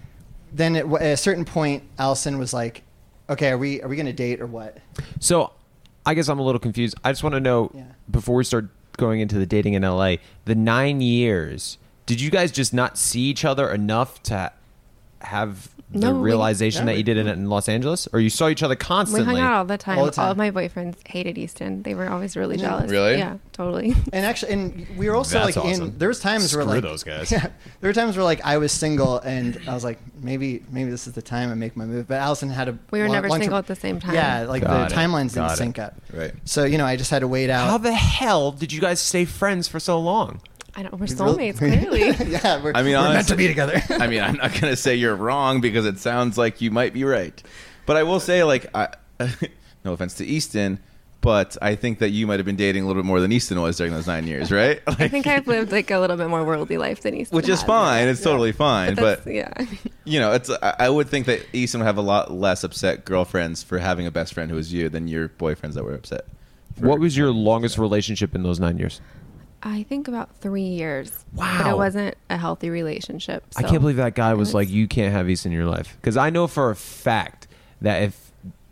then at, at a certain point, Allison was like, "Okay, are we are we gonna date or what?" So I guess I'm a little confused. I just want to know Yeah. before we start going into the dating in L A, the nine years, did you guys just not see each other enough to have the No, we- realization yeah, that we- you did it in Los Angeles, or you saw each other We constantly? hung out all the time. All All, the time. of my boyfriends hated Easton. They were always really Yeah. jealous. Really? Yeah, totally. And actually, and we were also That's like awesome. in. There was times where Screw like those guys. Yeah, there were times where like I was single and I was like, maybe maybe this is the time I make my move. But Allison had a. We were long- never long-term- single at the same time. Yeah, like Got the it. timelines Got didn't it. sync up. Right. So you know, I just had to wait out. How the hell did you guys stay friends for so long? I don't. We're We really- soulmates, clearly. yeah, we're, I mean, we're meant honestly- to be together. I mean, I'm not going to say you're wrong because it sounds like you might be right. But I will say, like, I, no offense to Easton, but I think that you might have been dating a little bit more than Easton was during those nine years, right? I Like, think I've lived like a little bit more worldly life than Easton. which is has. fine. It's totally fine. But, But, that's, yeah. you know, it's I I would think that Easton would have a lot less upset girlfriends for having a best friend who was you than your boyfriends that were upset. for- What was your longest relationship in those nine years? I think about three years. But Wow. it wasn't a healthy relationship. I so- can't believe that guy was It like, was- you can't have Easton in your life. Because I know for a fact that if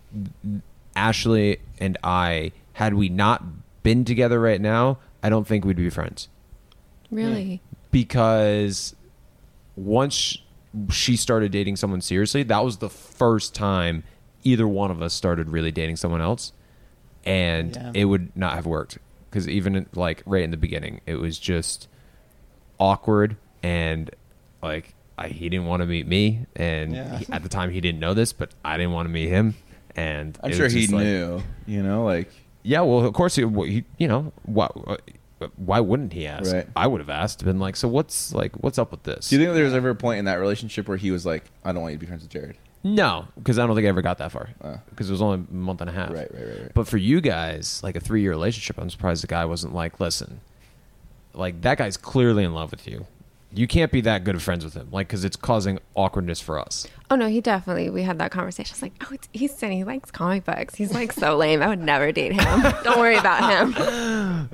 Ashley and I, had we not been together right now, I don't think we'd be friends. Really? Because once she started dating someone seriously, that was the first time either one of us started really dating someone else. And Yeah. it would not have worked. Because even like right in the beginning, it was just awkward and like I, he didn't want to meet me, and Yeah. he- at the time he didn't know this, but I didn't want to meet him, and I'm it sure was he just like- knew, you know, like, Yeah, well, of course he, he you know, why, why wouldn't he ask? Right. I would have asked, been like, so what's like, what's up with this? do you think there was ever a point in that relationship where he was like, I don't want you to be friends with Jared? No, because I don't think I ever got that far. Uh. Because it was only a month and a half. Right, right, right, right. But for you guys, like a three-year relationship, I'm surprised the guy wasn't like, listen, like that guy's clearly in love with you. You can't be that good of friends with him, like, because it's causing awkwardness for us. Oh no, he definitely. We had that conversation. It's like, oh, it's Easton. He likes comic books. He's like so lame. I would never date him. Don't worry about him.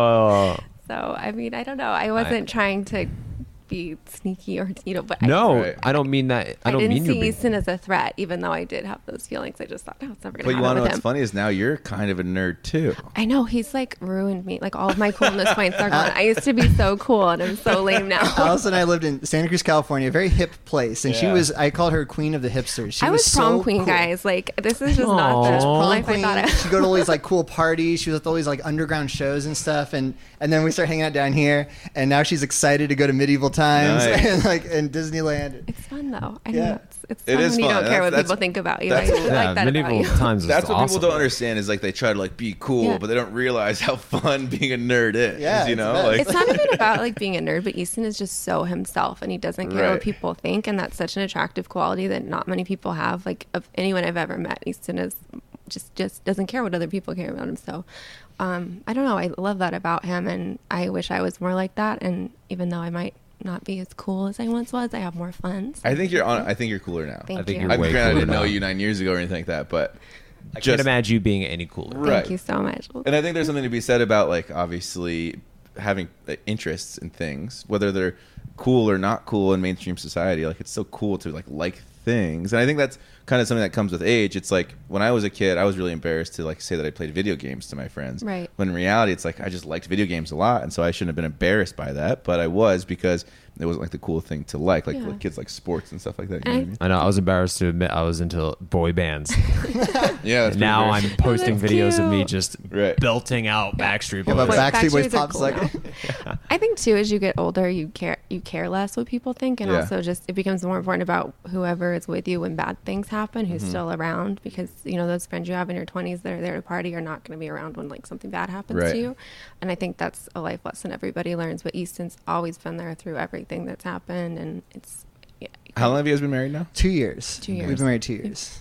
Oh. So I mean, I don't know. I wasn't trying to be sneaky or you know, but No, I, Right. I don't mean that. I I, don't didn't mean see you're being- Easton as a threat, even though I did have those feelings. I just thought, no, it's never But gonna you want happen to know with what's him. funny is now you're kind of a nerd too. I know he's like ruined me. Like all of my coolness points are gone. I used to be so cool, and I'm so lame now. Allison and I lived in Santa Cruz, California, a very hip place, and she Yeah. was. I called her queen of the hipsters. She I was, prom so queen, cool. guys. Like this is just not Aw. the Prom life Queen. I thought. I She'd go to all these like cool parties. She was at all these like underground shows and stuff, and and then we started hanging out down here, and now she's excited to go to medieval times Nice. and like in Disneyland. It's fun though. I Yeah. know it's, it's It fun is when you fun. don't care what That's- people think about you. I that's- really Yeah, like that medieval about you. times is That's what awesome. people don't understand is like they try to like be cool, Yeah. but they don't realize how fun being a nerd is. Yeah, you it's know, the best. like It's not even about like being a nerd, but Easton is just so himself, and he doesn't care Right. what people think, and that's such an attractive quality that not many people have. Like of anyone I've ever met, Easton is just just doesn't care what other people care about him. So um, I don't know. I love that about him, and I wish I was more like that. And even though I might not be as cool as I once was, I have more fun. So I think you're on. I think you're cooler now. Thank I think you. you're I, way granted, I cooler didn't know now. you nine years ago or anything like that, but I just- can't imagine you being any cooler. Thank Right. you so much. And I think there's something to be said about like obviously having uh, interests in things, whether they're cool or not cool in mainstream society. Like it's so cool to like like things, and I think that's kind of something that comes with age. It's like when I was a kid, I was really embarrassed to like say that I played video games to my friends. Right. When in reality, it's like I just liked video games a lot, and so I shouldn't have been embarrassed by that, but I was because it wasn't like the cool thing to like, like, Yeah. like kids like sports and stuff like that. You know what I mean? I know. I was embarrassed to admit I was into boy bands. Yeah. That's And now pretty I'm posting that's videos of me cute. just Right. belting out Backstreet Yeah, but Boys. Wait, Backstreet Boys Backstreet's are pop cool second. now. I think too, as you get older, you care you care less what people think, and Yeah. also just it becomes more important about whoever is with you when bad things happen, who's Mm-hmm. still around, because you know those friends you have in your twenties that are there to party are not going to be around when like something bad happens Right. to you, and I think that's a life lesson everybody learns. But Easton's always been there through everything that's happened, and it's yeah, How long have you guys been married now? Two years. Two years. We've been married two years.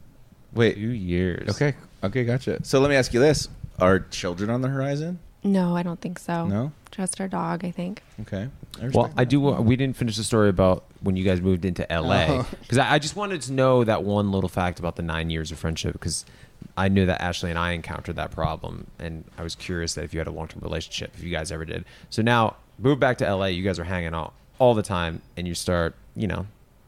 Wait. Two years. Okay. Okay. Gotcha. So let me ask you this: are children on the horizon? No, I don't think so. No. Just our dog, I think. Okay. I Well, respect I that. do. We didn't finish the story about when you guys moved into L A Oh. because I, I just wanted to know that one little fact about the nine years of friendship because I knew that Ashley and I encountered that problem, and I was curious that if you had a long term relationship, if you guys ever did. So now, move back to L A. You guys are hanging out all the time, and you start, you know,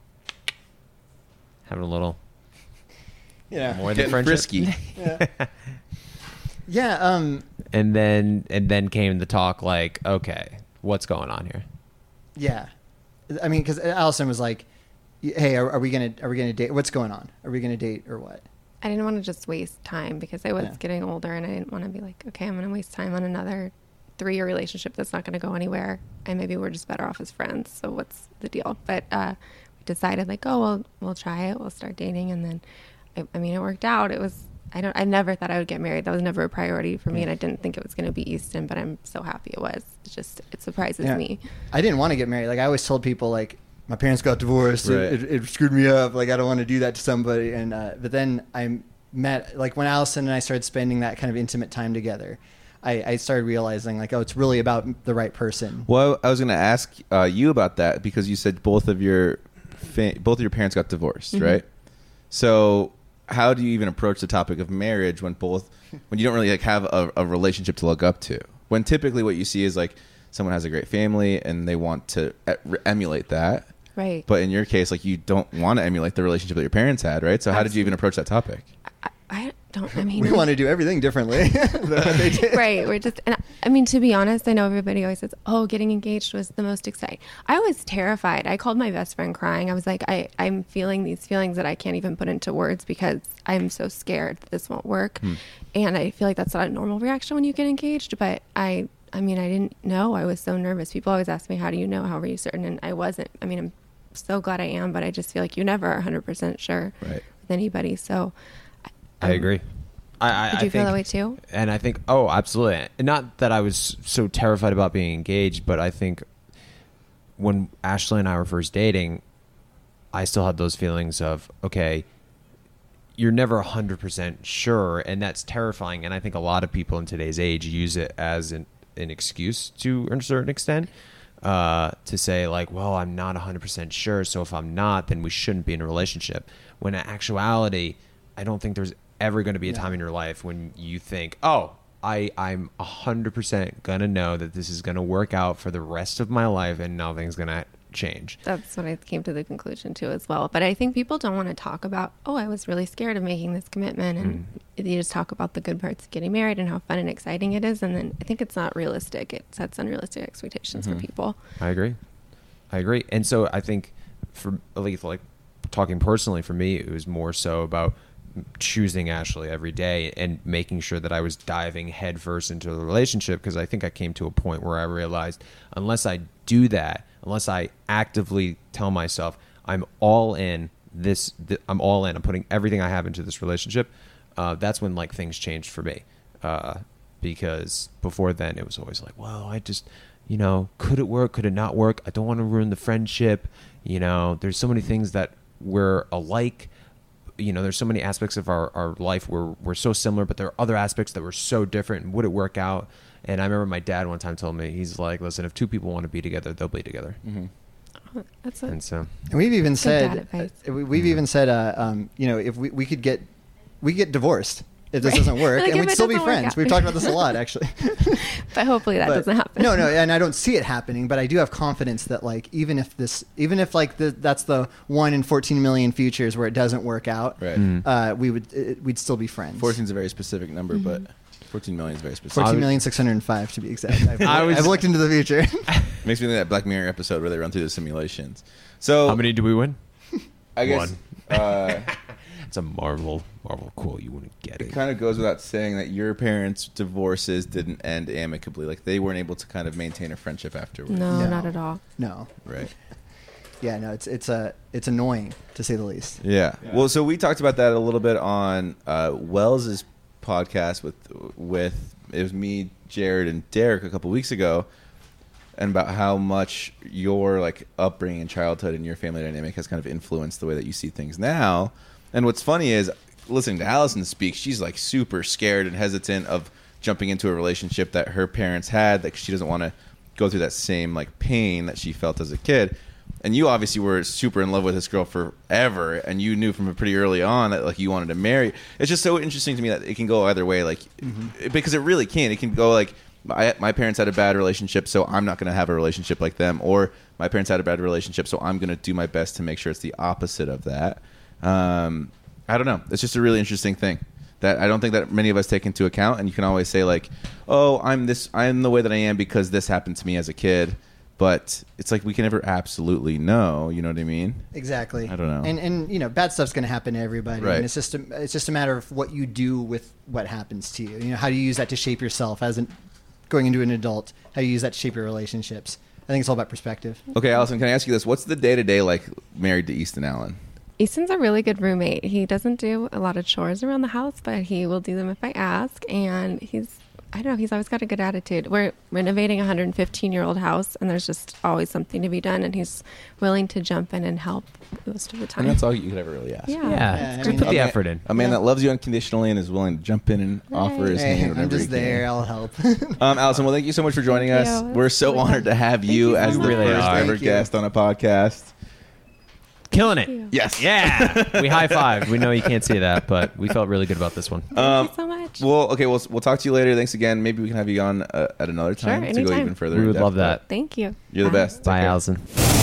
having a little Yeah. more than Getting friendship. frisky. Yeah. Yeah. Um. And then, and then came the talk like, okay, what's going on here? Yeah. I mean, because Allison was like, hey, are, are we gonna are we gonna date? What's going on? Are we gonna date or what? I didn't want to just waste time because I was Yeah. getting older and I didn't want to be like, okay, I'm going to waste time on another three-year relationship that's not going to go anywhere. And maybe we're just better off as friends. So what's the deal? But uh, we decided like, oh, well, we'll try it. We'll start dating. And then, I, I mean, it worked out. It was, I don't, I never thought I would get married. That was never a priority for me. And I didn't think it was going to be Easton, but I'm so happy it was. It's just, it surprises Yeah. me. I didn't want to get married. Like I always told people, like my parents got divorced. Right. It, it, it screwed me up. Like I don't want to do that to somebody. And uh, but then I met, like when Allison and I started spending that kind of intimate time together, I, I started realizing like, oh, it's really about the right person. Well, I was going to ask uh, you about that because you said both of your fa- both of your parents got divorced, Mhm. right? So how do you even approach the topic of marriage when both when you don't really like have a, a relationship to look up to? When typically what you see is like someone has a great family and they want to e- emulate that. Right. But in your case, like you don't want to emulate the relationship that your parents had, right? So how did you even approach that topic? I, I don't, I mean, We want to do everything differently than what they did. right. We're just, and I mean, to be honest, I know everybody always says, oh, getting engaged was the most exciting. I was terrified. I called my best friend crying. I was like, I, I'm feeling these feelings that I can't even put into words because I'm so scared that this won't work. Hmm. And I feel like that's not a normal reaction when you get engaged. But I, I mean, I didn't know. I was so nervous. People always ask me, how do you know? How were you certain? And I wasn't. I mean, I'm so glad I am, but I just feel like you never are one hundred percent sure Right. with anybody. So I um, agree. I, I, Did I you feel think, that way too? And I think, oh, absolutely. Not that I was so terrified about being engaged, but I think when Ashley and I were first dating, I still had those feelings of, okay, you're never one hundred percent sure, and that's terrifying. And I think a lot of people in today's age use it as an, an excuse to a certain extent. Uh, to say like, well, I'm not one hundred percent sure, so if I'm not, then we shouldn't be in a relationship. When in actuality, I don't think there's ever going to be a Yeah. time in your life when you think, oh, I, I'm one hundred percent going to know that this is going to work out for the rest of my life and nothing's going to change. That's what I came to the conclusion to as well. But I think people don't want to talk about, oh, I was really scared of making this commitment. And Mm. you just talk about the good parts of getting married and how fun and exciting it is. And then I think it's not realistic. It sets unrealistic expectations Mhm. for people. I agree. I agree. And so I think for at least like talking personally for me, it was more so about choosing Ashley every day and making sure that I was diving headfirst into the relationship, because I think I came to a point where I realized unless I do that, unless I actively tell myself I'm all in this, th- I'm all in, I'm putting everything I have into this relationship, uh, that's when like things changed for me. Uh, because before then it was always like, well, I just, you know, could it work? Could it not work? I don't want to ruin the friendship. You know, there's so many things that we're alike. You know, there's so many aspects of our, our life where we're so similar, but there are other aspects that were so different. And would it work out? And I remember my dad one time told me, he's like, listen, if two people want to be together, they'll be together. Mm-hmm. Oh, that's a, And so, And we've even dad said, advice. uh, we- we've Mhm. even said, uh, um, you know, if we, we could get, we get divorced if this Right. doesn't work, Like, and if we'd it still be doesn't work friends. out. We've talked about this a lot, actually. but hopefully that But- doesn't happen. No, no, and I don't see it happening, but I do have confidence that like even if this, even if like the, that's the one in fourteen million futures where it doesn't work out, Right. Mm. uh, we would it, we'd still be friends. fourteen is a very specific number, Mhm. but fourteen million is very specific. Fourteen I million six hundred and five to be exact. I've, I was- I've looked into the future. Makes me think of that Black Mirror episode where they run through the simulations. So how many do we win? I guess One. uh, It's a Marvel Marvel quote. You wouldn't get it it. kind of goes without saying that your parents' divorces didn't end amicably. Like they weren't able to kind of maintain a friendship afterwards. No, No. not at all. No, Right. yeah, no, it's it's a it's annoying to say the least. Yeah. Well, so we talked about that a little bit on uh, Wells's podcast with with it was me, Jared, and Derek a couple weeks ago, and about how much your like upbringing and childhood and your family dynamic has kind of influenced the way that you see things now. And what's funny is listening to Allison speak, she's like super scared and hesitant of jumping into a relationship that her parents had, that she doesn't want to go through that same like pain that she felt as a kid. And you obviously were super in love with this girl forever, and you knew from pretty early on that like you wanted to marry. It's just so interesting to me that it can go either way, like because it really can. It can go like my, my parents had a bad relationship, so I'm not going to have a relationship like them, or my parents had a bad relationship, so I'm going to do my best to make sure it's the opposite of that. Um, I don't know. It's just a really interesting thing that I don't think that many of us take into account. And you can always say like, "Oh, I'm this. I'm the way that I am because this happened to me as a kid." but it's like we can never absolutely know. You know what I mean? Exactly. I don't know. And and you know, bad stuff's going to happen to everybody. Right. And it's just a, it's just a matter of what you do with what happens to you. You know, how do you use that to shape yourself as an going into an adult? How do you use that to shape your relationships? I think it's all about perspective. Okay, Allison, can I ask you this? What's the day to day like married to Easton Allen? Easton's a really good roommate. He doesn't do a lot of chores around the house, but he will do them if I ask. And he's, I don't know, he's always got a good attitude. We're renovating a one hundred fifteen year old house, and there's just always something to be done. And he's willing to jump in and help most of the time. And that's all you could ever really ask. Yeah. Yeah, Yeah, it's I good to put mean- the A man- effort in. A man Yeah. that loves you unconditionally and is willing to jump in and offer his Hey, hand. I'm whenever just he can. there. I'll help. Um, Allison, well, thank you so much for joining Thank us. you. We're so Really honored fun. to have Thank you you so as the much. Really first are. ever Thank you. guest on a podcast. Killing it. you. Yes. Yeah, we high five. We know you can't see that, but we felt really good about this one. Thank Um, you so much. Well, okay, we'll, we'll talk to you later. Thanks again. Maybe we can have you on uh, at another time Sure, to go anytime. even further. We in would depth, love that. but Thank you. You're the Bye. best. Take Bye, care. Allison.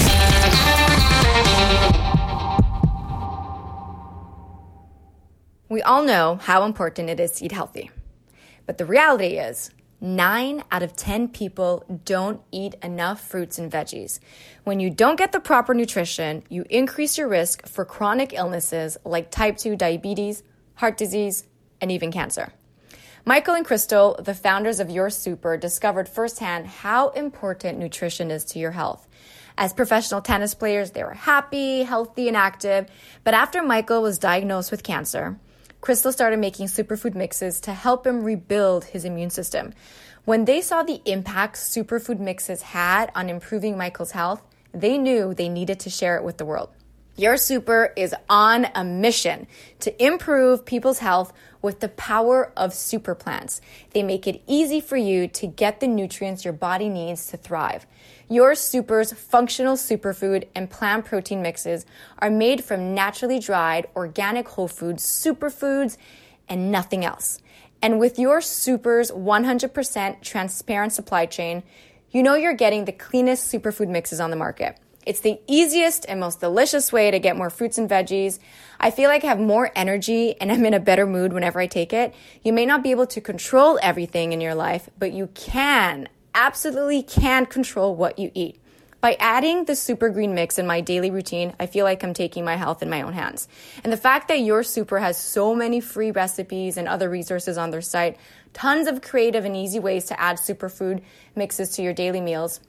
We all know how important it is to eat healthy. But the reality is, nine out of ten people don't eat enough fruits and veggies. When you don't get the proper nutrition, you increase your risk for chronic illnesses like type two diabetes, heart disease, and even cancer. Michael and Crystal, the founders of Your Super, discovered firsthand how important nutrition is to your health. As professional tennis players, they were happy, healthy, and active. But after Michael was diagnosed with cancer, Crystal started making superfood mixes to help him rebuild his immune system. When they saw the impact superfood mixes had on improving Michael's health, they knew they needed to share it with the world. Your Super is on a mission to improve people's health with the power of super plants. They make it easy for you to get the nutrients your body needs to thrive. Your Super's functional superfood and plant protein mixes are made from naturally dried, organic whole foods, superfoods, and nothing else. And with Your Super's one hundred percent transparent supply chain, you know you're getting the cleanest superfood mixes on the market. It's the easiest and most delicious way to get more fruits and veggies. I feel like I have more energy and I'm in a better mood whenever I take it. You may not be able to control everything in your life, but you can, absolutely can control what you eat. By adding the Super Green Mix in my daily routine, I feel like I'm taking my health in my own hands. And the fact that Your Super has so many free recipes and other resources on their site, tons of creative and easy ways to add superfood mixes to your daily meals.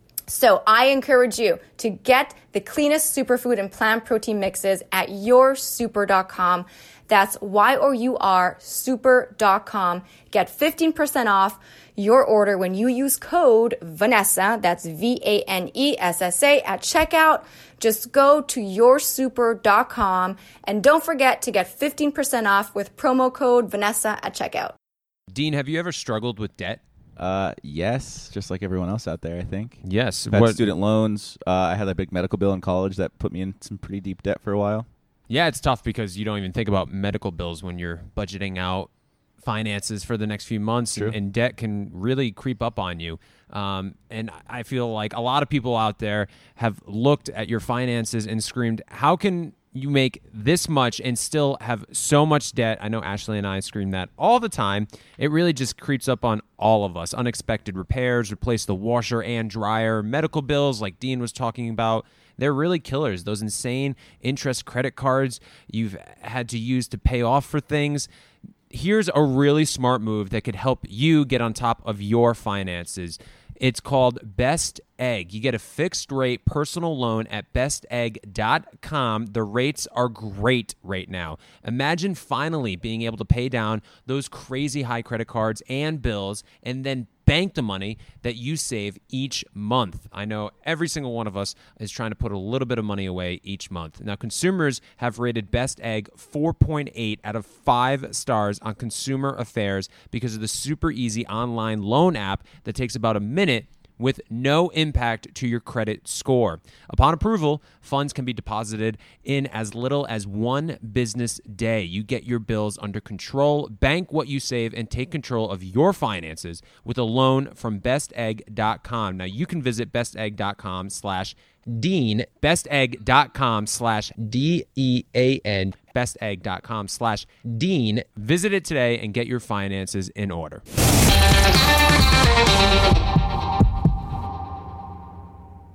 So I encourage you to get the cleanest superfood and plant protein mixes at your super dot com. That's Y O U R super dot com. Get fifteen percent off your order when you use code Vanessa, that's V A N E S S A, at checkout. Just go to your super dot com and don't forget to get fifteen percent off with promo code Vanessa at checkout. Dean, have you ever struggled with debt? Uh, yes, just like everyone else out there, I think. Yes. I've had What- student loans. Uh, I had that big medical bill in college that put me in some pretty deep debt for a while. Yeah, it's tough because you don't even think about medical bills when you're budgeting out finances for the next few months, and, and debt can really creep up on you. Um, and I feel like a lot of people out there have looked at your finances and screamed, how can you make this much and still have so much debt? I know Ashley and I scream that all the time. It really just creeps up on all of us. Unexpected repairs, replace the washer and dryer, medical bills like Dean was talking about. They're really killers. Those insane interest credit cards you've had to use to pay off for things. Here's a really smart move that could help you get on top of your finances. It's called Best Egg. You get a fixed rate personal loan at best egg dot com. The rates are great right now. Imagine finally being able to pay down those crazy high credit cards and bills and then bank the money that you save each month. I know every single one of us is trying to put a little bit of money away each month. Now, consumers have rated Best Egg four point eight out of five stars on Consumer Affairs because of the super easy online loan app that takes about a minute with no impact to your credit score. Upon approval, funds can be deposited in as little as one business day. You get your bills under control, bank what you save, and take control of your finances with a loan from best egg dot com. Now, you can visit best egg dot com slash Dean, best egg dot com slash D E A N, best egg dot com slash Dean. Visit it today and get your finances in order.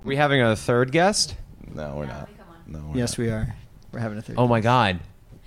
we having a third guest? No, we're not. No, we're Yes, not. we are. We're having a third. Oh my god.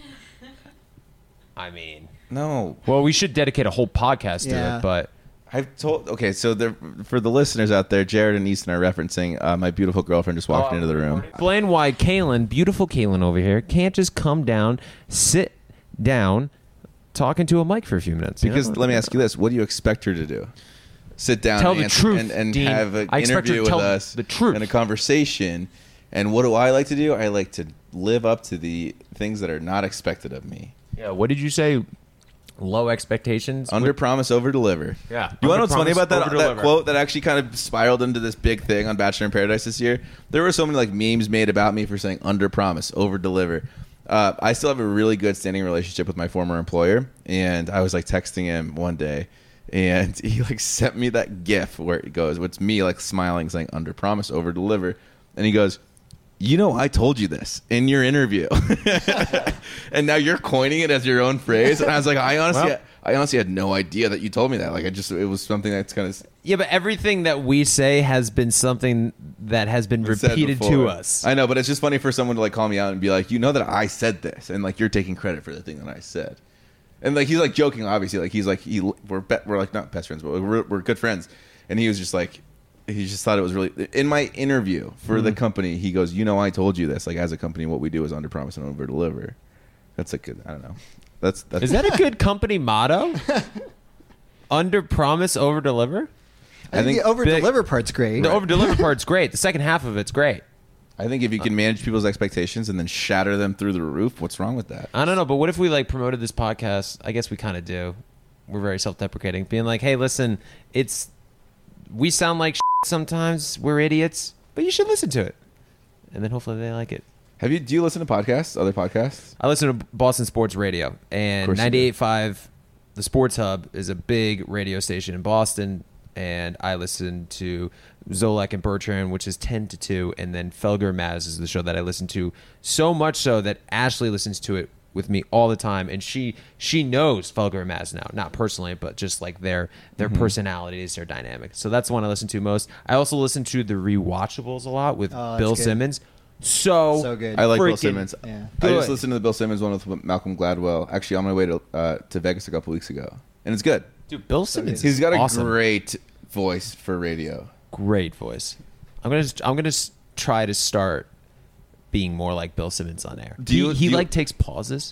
I mean, No. well, we should dedicate a whole podcast to Yeah. it, but I've told. Okay, so there, for the listeners out there, Jared and Easton are referencing uh, my beautiful girlfriend just walked Oh, into the room. explain why Kaylin, beautiful Kaylin over here, can't just come down, sit down, talking to a mic for a few minutes. you Because know? let me ask you this: what do you expect her to do? Sit down, Tell and the answer- truth, and, and Dean. have an I expect her interview to with tell us, the truth. and a conversation. And what do I like to do? I like to live up to the things that are not expected of me. Yeah, what did you say? Low expectations? Under promise, over deliver. Yeah. You want to know what's funny Under-promise, about that, that over-deliver. quote that actually kind of spiraled into this big thing on Bachelor in Paradise this year? There were so many like memes made about me for saying under promise, over deliver. Uh, I still have a really good standing relationship with my former employer, and I was like texting him one day, and he like sent me that GIF where it goes, it's me like smiling, saying under promise, over deliver, and he goes, "You know, I told you this in your interview," and now you're coining it as your own phrase. And I was like, I honestly, Well- I honestly had no idea that you told me that. Like, I just, it was something that's kind of Yeah, but everything that we say has been something that has been said repeated before. to us. I know, but it's just funny for someone to like call me out and be like, you know that I said this, and like you're taking credit for the thing that I said. And like he's like joking, obviously, like he's like he we're be, we're like not best friends, but we're we're good friends. And he was just like, he just thought it was really in my interview for Mm-hmm. the company. He goes, you know, I told you this. Like as a company, what we do is under promise and over deliver. That's a good. I don't know. That's that's Is that a good company motto? Under promise, over deliver? I think, think the over big- deliver part's great. The over deliver part's great. The second half of it's great. I think if you can manage people's expectations and then shatter them through the roof, what's wrong with that? I don't know, but what if we like promoted this podcast? I guess we kind of do. We're very self-deprecating, being like, "Hey, listen, it's we sound like shit sometimes. We're idiots, but you should listen to it." And then hopefully they like it. Have you? Do you listen to podcasts? Other podcasts? I listen to Boston Sports Radio, and course you do. ninety-eight point five, the Sports Hub, is a big radio station in Boston, and I listen to Zolak and Bertrand, which is ten to two, and then Felger Maz is the show that I listen to, so much so that Ashley listens to it with me all the time, and she she knows Felger and Maz now, not personally, but just like their their Mm-hmm. personalities, their dynamic. So that's the one I listen to most. I also listen to the Rewatchables a lot with Oh, that's Bill good. Simmons. So So good. I like Bill freaking Simmons. Yeah. I just good. listened to the Bill Simmons one with Malcolm Gladwell. Actually, on my way to uh, to Vegas a couple weeks ago, and it's good. Dude, Bill Simmons. He's got a awesome. great voice for radio. great voice. I'm gonna I'm gonna s- try to start being more like Bill Simmons on air. Do you- he do he you- like takes pauses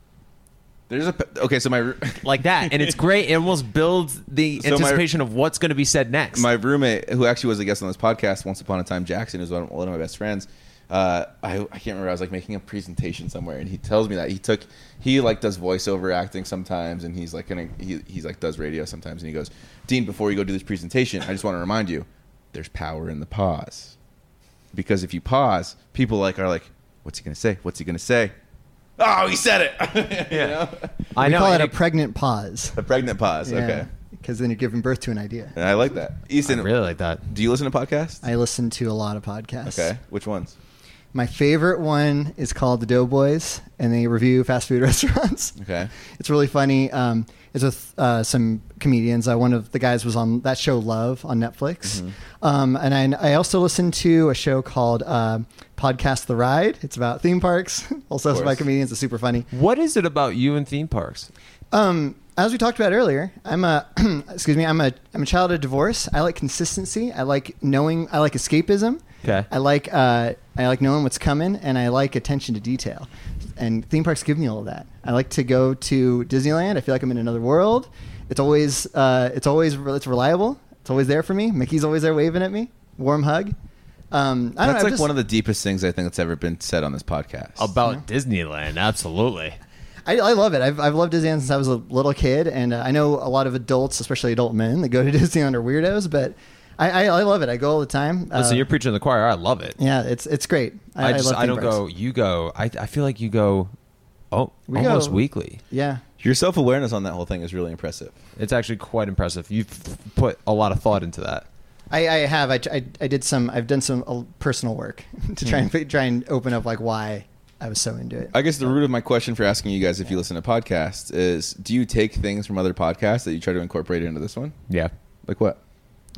There's a okay. So my like that, and it's great. It almost builds the So my- anticipation of what's going to be said next. my roommate, who actually was a guest on this podcast once upon a time, Jackson, who's one of, one of my best friends. Uh, I I can't remember. I was like making a presentation somewhere, and he tells me that he took he like does voiceover acting sometimes, and he's like gonna he he's like does radio sometimes, and he goes, Dean, before you go do this presentation, I just want to remind you, there's power in the pause, because if you pause, people like are like, what's he gonna say? What's he gonna say? Oh, he said it. You know? I we know call it and a it- pregnant pause. A pregnant pause. Okay, Because then you're giving birth to an idea. and I like that. I Easton, really like that. do you listen to podcasts? I listen to a lot of podcasts. Okay, which ones? My favorite one is called The Doughboys, and they review fast food restaurants. Okay. It's really funny. Um, it's with uh, some comedians. Uh, one of the guys was on that show Love on Netflix. Mm-hmm. Um, and I, I also listen to a show called uh, Podcast The Ride. It's about theme parks, also hosted by course. comedians. It's super funny. What is it about you and theme parks? Um, as we talked about earlier, I'm a excuse me. I'm a I'm a child of divorce. I like consistency. I like knowing. I like escapism. Okay. I like uh, I like knowing what's coming, and I like attention to detail. And theme parks give me all of that. I like to go to Disneyland. I feel like I'm in another world. It's always uh, it's always it's reliable. It's always there for me. Mickey's always there waving at me. Warm hug. Um, I don't That's know, like just, one of the deepest things I think that's ever been said on this podcast. About Disneyland, absolutely. I, I love it. I've, I've loved Disneyland since I was a little kid, and uh, I know a lot of adults, especially adult men, that go to Disneyland are weirdos, but I, I, I love it. I go all the time. Listen, Uh, you're preaching to the choir. I love it. yeah, it's it's great. I, just love I theme don't parks. go. You go. I I feel like you go. Oh, We almost go- weekly. Yeah, Your self awareness on that whole thing is really impressive. It's actually quite impressive. You've put a lot of thought into that. I, I have. I, I, I did some. I've done some uh, personal work to try and fi- try and open up like why I was so into it. I guess the root of my question for asking you guys if you listen to podcasts is, do you take things from other podcasts that you try to incorporate into this one? Yeah. Like what?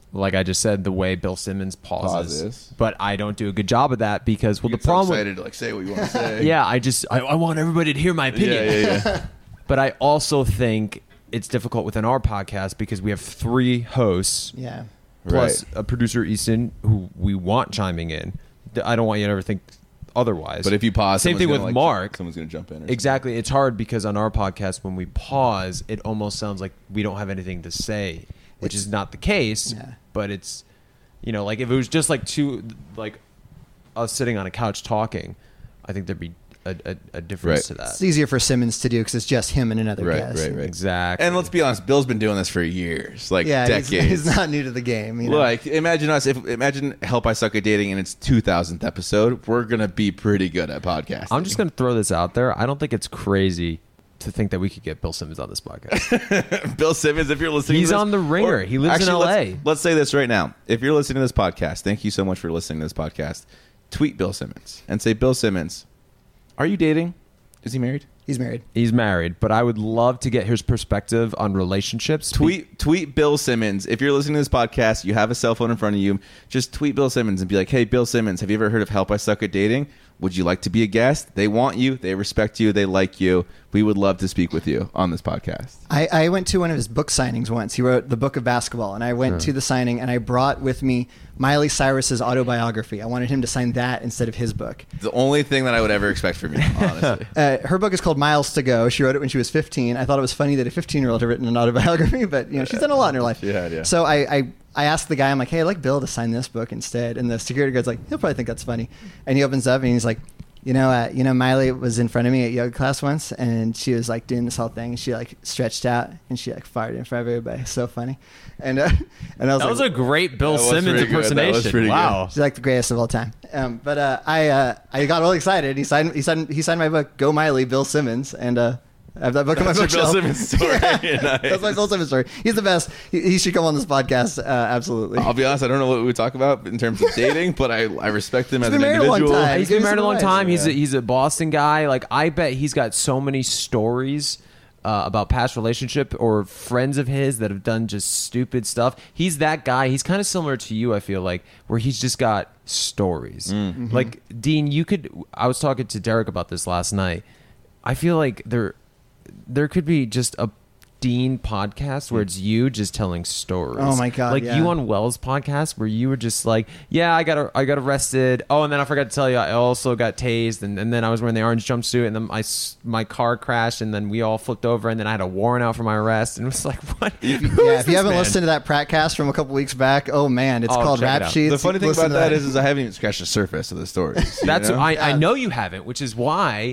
like I just said, the way Bill Simmons pauses. Pauses. But I don't do a good job of that because, well, You the get so problem. excited to like say what you want to say. Yeah, I just I, I want everybody to hear my opinion. yeah, yeah, yeah. But I also think it's difficult within our podcast because we have three hosts Yeah. plus Right. a producer, Easton, who we want chiming in. I don't want you to ever think otherwise. But if you pause, same someone's thing gonna, with like, Mark. Someone's going to jump in. Or Exactly. It's hard because on our podcast, when we pause, it almost sounds like we don't have anything to say, which It's- is not the case. Yeah. But it's, you know, like if it was just like two, like us sitting on a couch talking, I think there'd be a, a, a difference Right. to that. It's easier for Simmons to do because it's just him and another Right, guest. right, right. Exactly. And let's be honest, Bill's been doing this for years, like Yeah, decades. he's, he's not new to the game. You know? Like, imagine us. If imagine Help I Suck at Dating in its two thousandth episode, we're gonna be pretty good at podcasting. I'm just going to throw this out there. I don't think it's crazy to think that we could get Bill Simmons on this podcast. Bill Simmons, if you're listening, He's to this, on The Ringer. or- He lives in actually, L A. Let's, let's say this right now. If you're listening to this podcast, thank you so much for listening to this podcast. Tweet Bill Simmons and say, Bill Simmons, are you dating? Is he married? He's married. He's married, but I would love to get his perspective on relationships. Tweet tweet Bill Simmons. If you're listening to this podcast, you have a cell phone in front of you, just tweet Bill Simmons and be like, hey, Bill Simmons, have you ever heard of Help I Suck at Dating? Would you like to be a guest? They want you. They respect you. They like you. We would love to speak with you on this podcast. I, I went to one of his book signings once. He wrote the book of basketball, and I went to the signing, and I brought with me Miley Cyrus's autobiography. I wanted him to sign that instead of his book. The only thing that I would ever expect from you, honestly. Uh, her book is called Miles to Go. She wrote it when she was fifteen. I thought it was funny that a fifteen-year-old had written an autobiography, but you know she's done a lot in her life. Yeah, yeah. So I, I, I asked the guy, I'm like, hey, I'd like Bill to sign this book instead. And the security guard's like, he'll probably think that's funny. And he opens up and he's like, you know, uh, you know, Miley was in front of me at yoga class once, and she was like doing this whole thing. And she like stretched out and she like farted in front of everybody. So funny. And uh, and I was That like, was a great Bill That was Simmons pretty good. That was impersonation. pretty good. Wow. she's like the greatest of all time. Um, but uh, I uh, I got really excited. He signed he signed he signed my book, Go Miley, Bill Simmons, and uh, I have that book That's on my your Bill bookshelf. Simmons story. Nice. That's my Bill Simmons story. He's the best. He, he should come on this podcast. Uh, absolutely. I'll be honest, I don't know what we would talk about in terms of dating, but I, I respect him He's as been an married a long individual. time. He's Give been me married a some long advice. time. He's a, Yeah. he's a Boston guy. Like I bet he's got so many stories uh, about past relationship or friends of his that have done just stupid stuff. He's that guy. He's kind of similar to you, I feel like, where he's just got stories. Mm-hmm. Like Dean, you could. I was talking to Derek about this last night. I feel like there there could be just a Dean podcast where it's you just telling stories. Oh my God, Like yeah. you on Wells podcast where you were just like, yeah, I got I got arrested. Oh, and then I forgot to tell you, I also got tased, and, and then I was wearing the orange jumpsuit, and then my s- my car crashed, and then we all flipped over, and then I had a warrant out for my arrest, and it was like, what? Who yeah, is if you this haven't man? listened to that Prattcast from a couple weeks back, oh man, it's Oh, called check it Rap out. Sheets. The funny thing Listen about to that is, is I haven't even scratched the surface of the stories. you That's know? I, I Yeah. know you haven't, which is why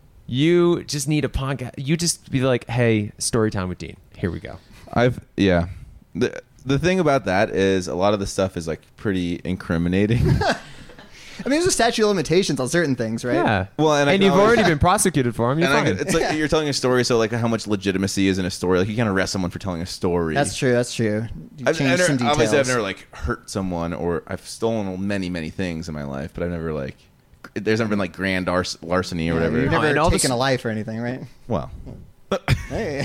you just need a podcast. You just be like, hey, story time with Dean. Here we go. I've yeah. The the thing about that is a lot of the stuff is like pretty incriminating. I mean, there's a statute of limitations on certain things, right? Yeah. Well, and I and can you've always- already been prosecuted for him. You're And I, fine. it's like you're telling a story, so like how much legitimacy is in a story? Like you can't arrest someone for telling a story. That's true. That's true. You I've, change I've never, some details. obviously, I've never like hurt someone, or I've stolen many, many things in my life, but I've never like. There's never been like grand ars- larceny or Yeah, whatever. You've No, never and all taken this- a life or anything, right? Well, Hey,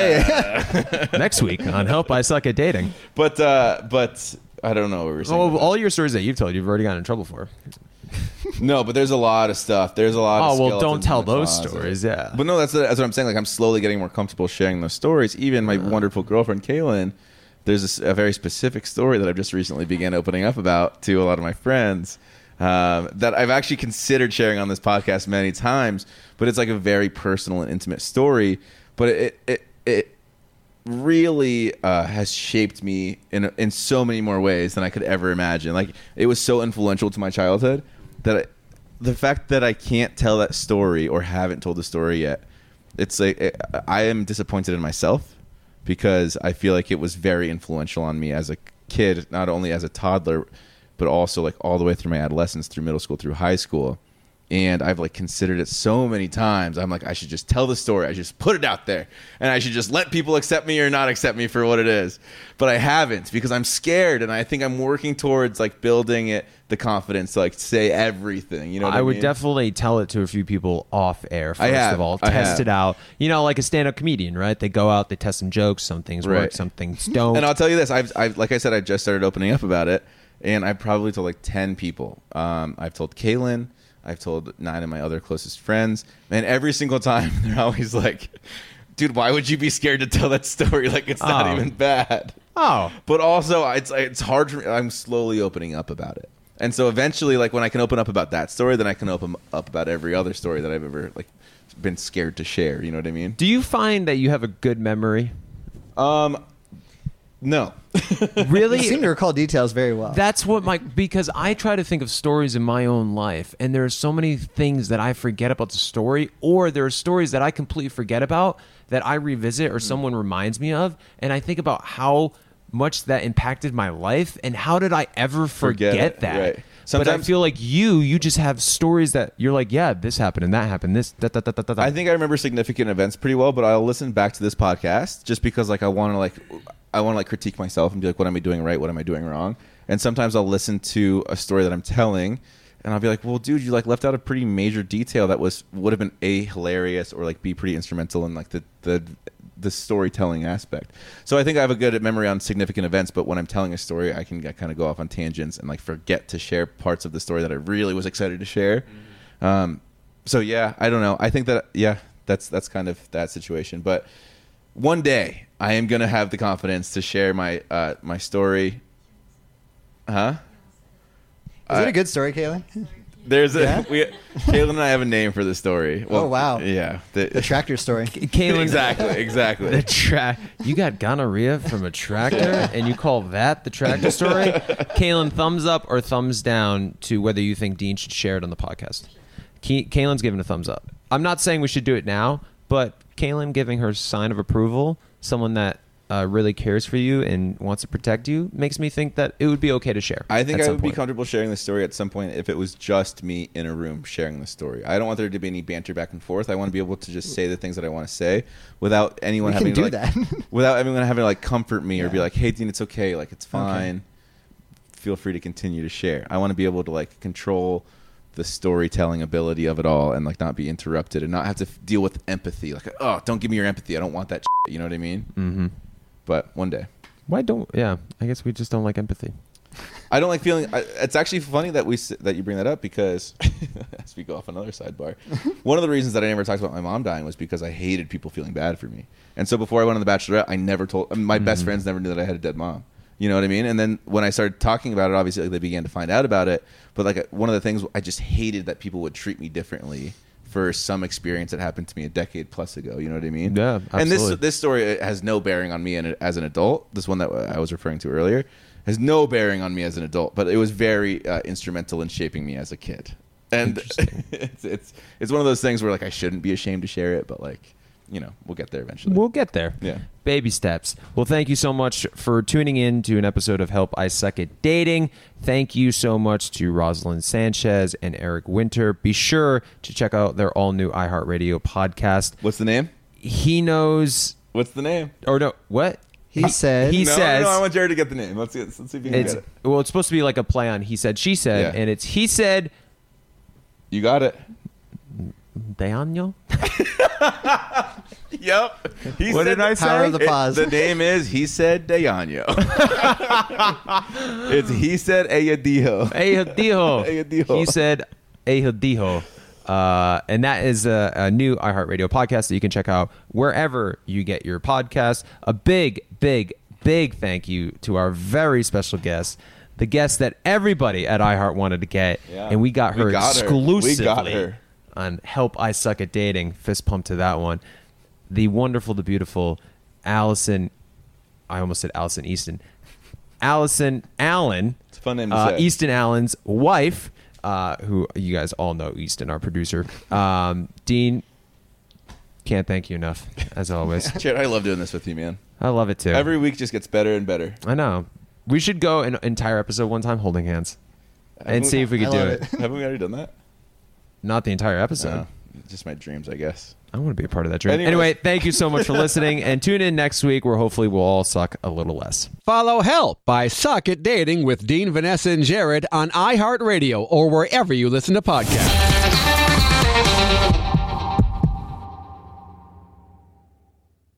okay. Next week on Help I Suck at Dating. but uh, but I don't know what we were saying. Oh, about all your stories that you've told, you've already gotten in trouble for. that. No, but there's a lot of stuff. There's a lot. Oh, of well, skeletons don't in tell the those closet. stories, yeah. But no, that's that's what I'm saying. Like I'm slowly getting more comfortable sharing those stories. Even my wonderful girlfriend Kaylin, there's a s- a, very specific story that I've just recently began opening up about to a lot of my friends. Um, that I've actually considered sharing on this podcast many times, but it's like a very personal and intimate story. But it it it really uh, has shaped me in in so many more ways than I could ever imagine. Like it was so influential to my childhood that I, the fact that I can't tell that story or haven't told the story yet, it's like it, I am disappointed in myself because I feel like it was very influential on me as a kid, not only as a toddler, but also like all the way through my adolescence, through middle school, through high school, And I've like considered it so many times. I'm like, I should just tell the story. I should just put it out there, and I should just let people accept me or not accept me for what it is. But I haven't, because I'm scared, and I think I'm working towards like building it, the confidence to like say everything. You know, what I, I would mean? definitely tell it to a few people off air. First I have. of all, I test have. it out. You know, like a stand-up comedian, right? They go out, they test some jokes. Some things work, Right. some things don't. And I'll tell you this: I've, I've, like I said, I just started opening up about it, and I've probably told like ten people. Um, I've told Kaylin. I've told nine of my other closest friends, and every single time they're always like, "Dude, why would you be scared to tell that story? Like, it's not Oh. even bad." Oh, But also, it's it's hard for me. I'm slowly opening up about it, and so eventually, like when I can open up about that story, then I can open up about every other story that I've ever like been scared to share. You know what I mean? do you find that you have a good memory? Um, no. Really? You seem to recall details very well. That's what my because I try to think of stories in my own life, and there are so many things that I forget about the story, or there are stories that I completely forget about that I revisit or someone reminds me of, and I think about how much that impacted my life, and how did I ever forget, Forget it, that? right. But I Sometimes- feel like you, you just have stories that you're like, yeah, this happened and that happened. This, da, da, da, da, da, da. I think I remember significant events pretty well, but I'll listen back to this podcast just because like I want to like I want to like critique myself and be like, what am I doing right? What am I doing wrong? And sometimes I'll listen to a story that I'm telling, and I'll be like, well, dude, you like left out a pretty major detail that was would have been a hilarious or like be pretty instrumental in like the the the storytelling aspect. So I think I have a good memory on significant events, but when I'm telling a story, I can get, kind of go off on tangents and like forget to share parts of the story that I really was excited to share. Mm-hmm. Um, so yeah, I don't know. I think that yeah, that's that's kind of that situation. But one day I am gonna have the confidence to share my uh, my story. Huh? Is it a good story, Kaylin? There's a Yeah? we Kaylin and I have a name for the story. Oh, wow. Yeah. The, The tractor story. Kaylin, exactly, exactly. The tra- you got gonorrhea from a tractor, and you call that the tractor story? Kaylin, thumbs up or thumbs down to whether you think Dean should share it on the podcast. Ke- Kaylin's giving a thumbs up. I'm not saying we should do it now, but Kaylin giving her sign of approval, someone that uh, really cares for you and wants to protect you, makes me think that it would be okay to share. I think at I some would be point. comfortable sharing the story at some point if it was just me in a room sharing the story. I don't want there to be any banter back and forth. I want to be able to just say the things that I want to say without anyone We having can to do like, that. without anyone having to like comfort me or Yeah. be like, "Hey, Dean, it's okay. Like it's fine. Feel free to continue to share." I want to be able to like control the storytelling ability of it all and like not be interrupted and not have to f- deal with empathy. Like, "Oh, don't give me your empathy. I don't want that." Shit. You know what I mean? Mm-hmm. But one day. Why don't? Yeah, I guess we just don't like empathy. I don't like feeling. I, it's actually funny that we s- that you bring that up because as we go off another sidebar, one of the reasons that I never talked about my mom dying was because I hated people feeling bad for me. And so before I went on The Bachelorette, I never told I mean, my best friends never knew that I had a dead mom. You know what I mean? And then when I started talking about it, obviously like, they began to find out about it. But like one of the things I just hated that people would treat me differently for some experience that happened to me a decade plus ago. You know what I mean? Yeah, And this absolutely. this story has no bearing on me in- as an adult. This one that I was referring to earlier has no bearing on me as an adult, but it was very uh, instrumental in shaping me as a kid. And it's, it's it's one of those things where like I shouldn't be ashamed to share it, but like, you know, we'll get there eventually. We'll get there. Yeah. Baby steps. Well, thank you so much for tuning in to an episode of Help I Suck at Dating. Thank you so much to Rosalind Sanchez and Eric Winter. Be sure to check out their all-new iHeartRadio podcast. What's the name? He knows... What's the name? Or no, what? He said. He no, says... no, I want Jared to get the name. Let's, get, let's see if you can It's get it. well, it's supposed to be like a play on he said, she said, Yeah. and it's he said, You got it. Daniel. Yep. He What said did I the- say? Power of the It- pause. the name is He Said Dayano. It's He Said Ayadijo. Ehadijo. Ehadijo. He said Ehadijo. Uh, and that is a, a new iHeartRadio podcast that you can check out wherever you get your podcasts. A big, big, big thank you to our very special guest, the guest that everybody at iHeart wanted to get. Yeah. And we got her We got her. exclusively We got her. on Help I Suck at Dating. Fist pump to that one. The wonderful, the beautiful Allison. I almost said Allison Easton. Allison Allen. It's a fun name to Uh, say. Easton Allen's wife, uh, who you guys all know, Easton, our producer. Um, Dean, can't thank you enough, as always. Jared, I love doing this with you, man. I love it too. Every week just gets better and better. I know. We should go an entire episode one time holding hands and Haven't see if we I could do love it. it. Haven't we already done that? not the entire episode. No, just my dreams, I guess. I want to be a part of that dream. Anyways. Anyway, thank you so much for listening, and tune in next week where hopefully we'll all suck a little less. Follow Help by Suck at Dating with Dean, Vanessa, and Jared on iHeartRadio or wherever you listen to podcasts.